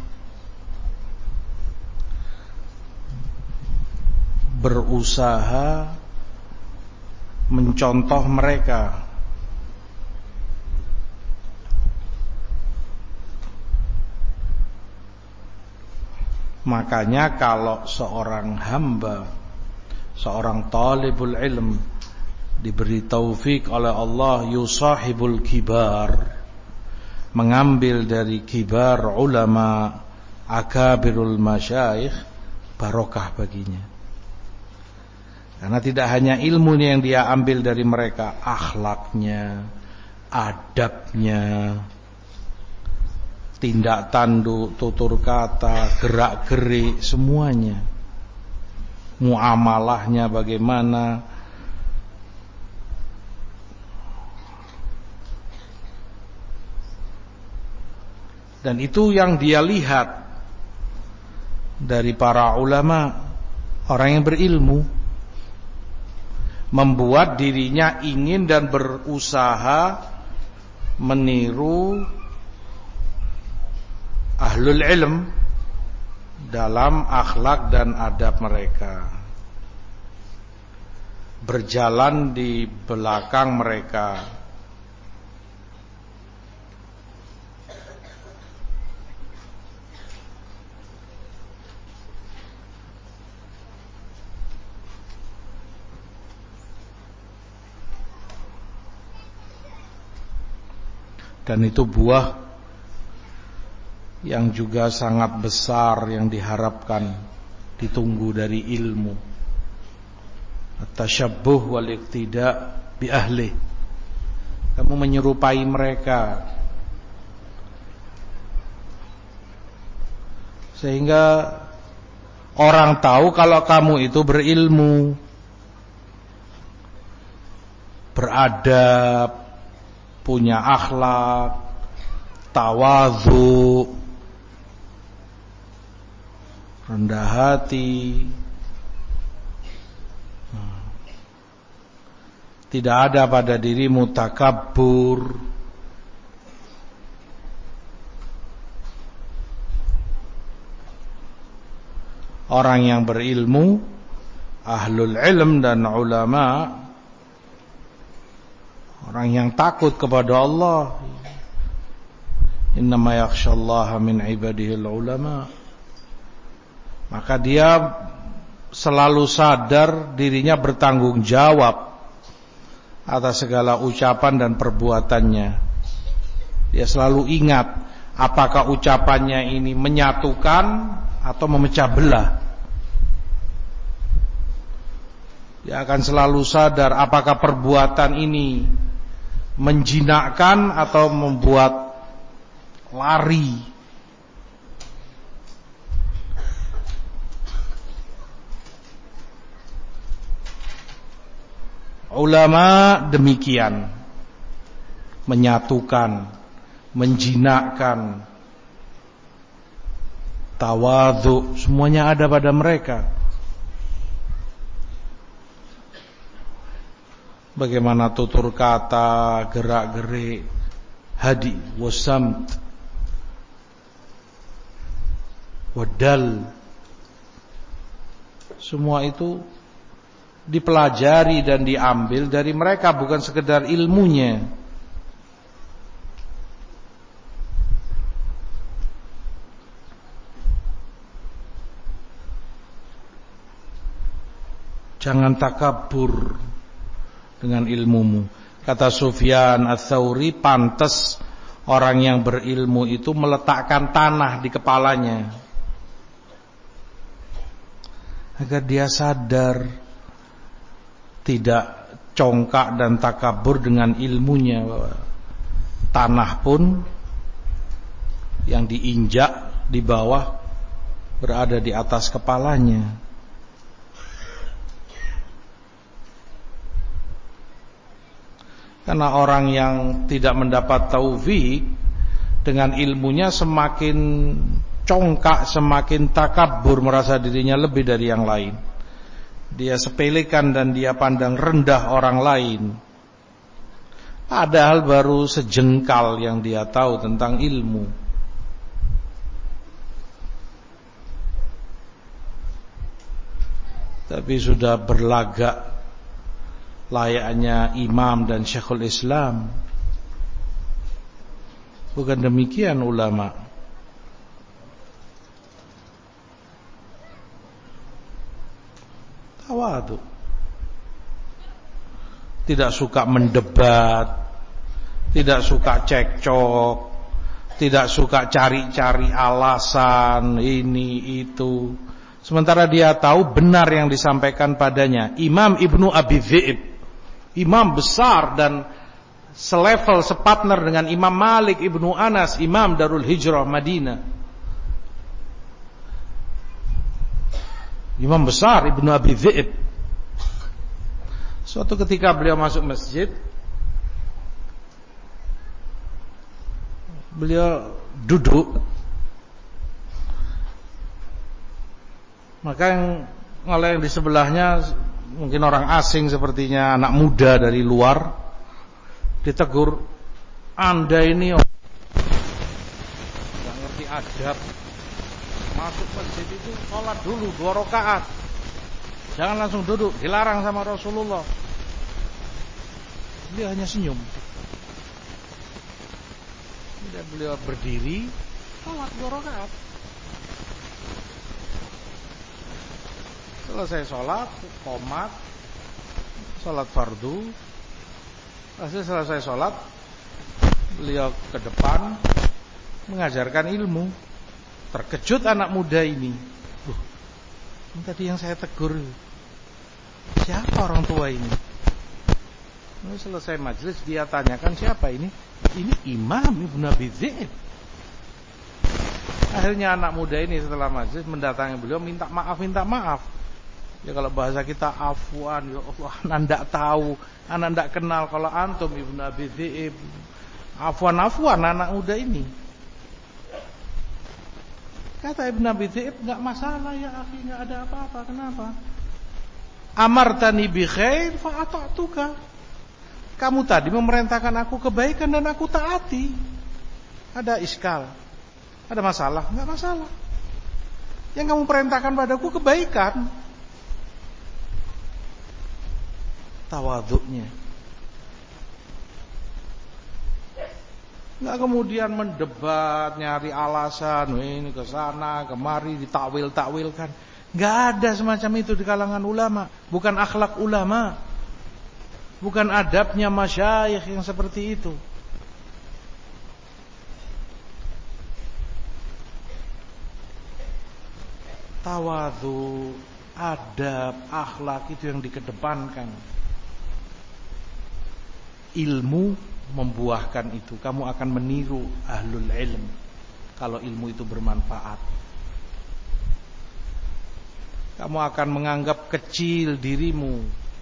berusaha mencontoh mereka. Makanya kalau seorang hamba, seorang talibul ilm diberi taufik oleh Allah yusahibul kibar, mengambil dari kibar ulama, akabirul masyayikh, barokah baginya. Karena tidak hanya ilmunya yang dia ambil dari mereka, akhlaknya, adabnya, tindak tanduk, tutur kata, gerak gerik, semuanya. Muamalahnya bagaimana. Dan itu yang dia lihat dari para ulama, orang yang berilmu, membuat dirinya ingin dan berusaha meniru ahlul ilm dalam akhlak dan adab mereka, berjalan di belakang mereka. Dan itu buah yang juga sangat besar yang diharapkan, ditunggu dari ilmu. At-tasyabbuh wal iqtida bi ahli. Kamu menyerupai mereka, sehingga orang tahu kalau kamu itu berilmu, beradab, punya akhlak, tawadhu, rendah hati, tidak ada pada dirimu takabbur. Orang yang berilmu, ahlul ilm dan ulama, orang yang takut kepada Allah, innama yakhshallaha min ibadihil ulama, maka dia selalu sadar dirinya bertanggung jawab atas segala ucapan dan perbuatannya. Dia selalu ingat apakah ucapannya ini menyatukan atau memecah belah. Dia akan selalu sadar apakah perbuatan ini menjinakkan atau membuat lari. Ulama demikian, menyatukan, menjinakkan, tawadhu, semuanya ada pada mereka. Bagaimana tutur kata, gerak-gerik, hadi, wasamt, wadal, semua itu dipelajari dan diambil dari mereka, bukan sekedar ilmunya. Jangan takabur dengan ilmumu. Kata Sufyan Ats-Tsauri, pantas orang yang berilmu itu meletakkan tanah di kepalanya agar dia sadar, tidak congkak dan takabur dengan ilmunya. Tanah pun yang diinjak di bawah berada di atas kepalanya. Karena orang yang tidak mendapat taufik, dengan ilmunya semakin congkak, semakin takabur, merasa dirinya lebih dari yang lain. Dia sepelekan dan dia pandang rendah orang lain, padahal baru sejengkal yang dia tahu tentang ilmu. Tapi sudah berlagak layaknya imam dan syekhul Islam. Bukan demikian ulama. Tawadhu. Tidak suka mendebat, tidak suka cekcok, tidak suka cari-cari alasan ini itu. Sementara dia tahu benar yang disampaikan padanya. Imam Ibnu Abi Dhi'ib, imam besar dan selevel, separtner dengan Imam Malik Ibnu Anas, imam Darul Hijrah Madinah. Imam besar Ibnu Abi Dhi'ib. Suatu ketika beliau masuk masjid, beliau duduk. Maka yang oleh yang di sebelahnya mungkin orang asing sepertinya anak muda dari luar, ditegur, "Anda ini nggak ngerti adab. Masuk masjid itu sholat dulu dua rakaat. Jangan langsung duduk, dilarang sama Rasulullah." Beliau hanya senyum. Kemudian beliau berdiri, sholat dua rakaat. Selesai sholat, qomat, sholat fardu. Hasil selesai sholat, beliau ke depan mengajarkan ilmu. Terkejut anak muda ini. Loh, ini tadi yang saya tegur, siapa orang tua ini? Lalu selesai majelis dia tanyakan, siapa ini? Ini Imam Ibnu Abi Dhi'ib. Akhirnya anak muda ini setelah majelis mendatangi beliau, minta maaf, minta maaf. Ya kalau bahasa kita afwan, ya Allah, anak ndak tahu, anak ndak kenal kalau antum Ibnu Abi Dhi'ib. Afwan-afwan anak muda ini. Kata Ibnu Abi Dhi'ib, enggak masalah ya akhi, enggak ada apa-apa. Kenapa? Amartani bi khair fa ata'tuka. Kamu tadi memerintahkan aku kebaikan dan aku taati. Ada iskal? Ada masalah? Enggak masalah. Yang kamu perintahkan padaku kebaikan. Tawaduknya, nggak kemudian mendebat, nyari alasan, ini ke sana, kemari, ditakwil-takwilkan. Nggak ada semacam itu di kalangan ulama. Bukan akhlak ulama, bukan adabnya masyayikh yang seperti itu. Tawadhu, adab, akhlak itu yang dikedepankan. Ilmu membuahkan itu. Kamu akan meniru ahlul ilm kalau ilmu itu bermanfaat. Kamu akan menganggap kecil dirimu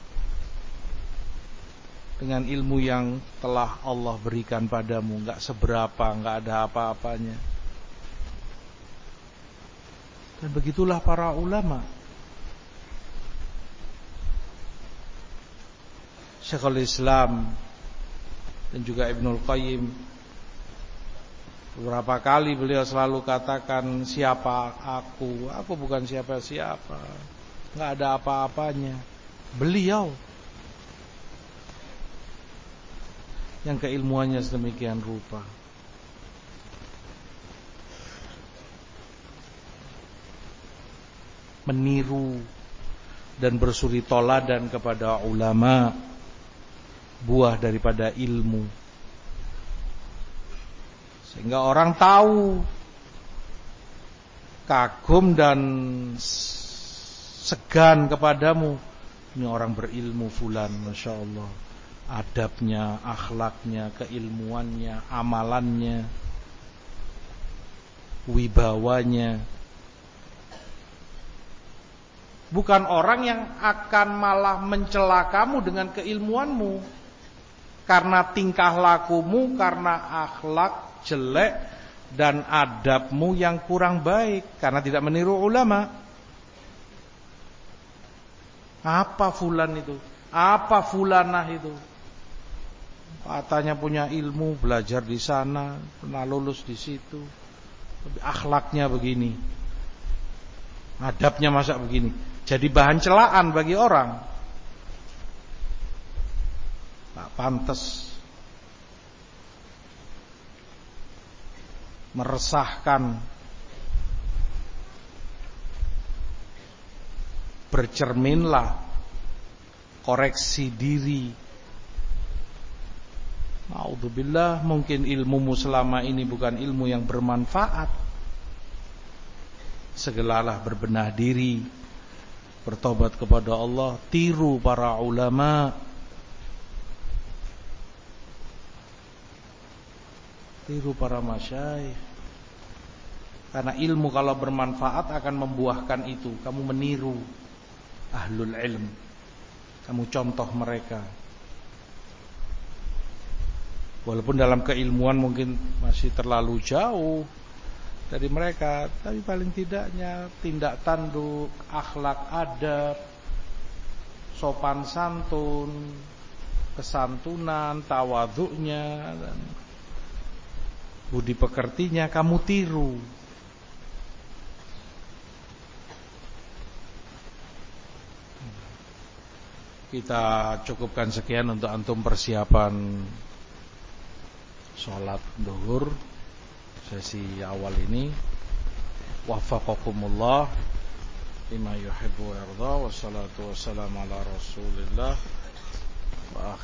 dengan ilmu yang telah Allah berikan padamu. Gak seberapa, gak ada apa-apanya. Dan begitulah para ulama. Syekhul Islam dan juga Ibnul Qayyim, beberapa kali beliau selalu katakan, siapa aku? Aku bukan siapa-siapa, nggak ada apa-apanya. Beliau yang keilmuannya sedemikian rupa. Meniru dan bersuri toladan kepada ulama, buah daripada ilmu. Sehingga orang tahu, kagum dan segan kepadamu. Ini orang berilmu fulan, Masya Allah. Adabnya, akhlaknya, keilmuannya, amalannya, wibawanya. Bukan orang yang akan malah mencela kamu dengan keilmuanmu, karena tingkah lakumu, karena akhlak jelek dan adabmu yang kurang baik karena tidak meniru ulama. Apa fulan itu? Apa fulanah itu? Katanya punya ilmu, belajar di sana, pernah lulus di situ. Tapi akhlaknya begini. Adabnya masa begini. Jadi bahan celaan bagi orang. Tak pantas. Meresahkan, bercerminlah, koreksi diri. Naudzubillah, mungkin ilmumu selama ini bukan ilmu yang bermanfaat. Segeralah berbenah diri, bertobat kepada Allah, tiru para ulama. Tiru para masyayikh. Karena ilmu kalau bermanfaat akan membuahkan itu. Kamu meniru ahlul ilm, kamu contoh mereka. Walaupun dalam keilmuan mungkin masih terlalu jauh dari mereka, tapi paling tidaknya tindak tanduk, akhlak adab, sopan santun, kesantunan, tawadhu'nya, dan budi pekertinya kamu tiru. Kita cukupkan sekian untuk antum persiapan sholat duhur sesi awal ini. Waffaqakumullah lima yuhibbu wa yarda. Wassalatu wassalamu ala Rasulillah wa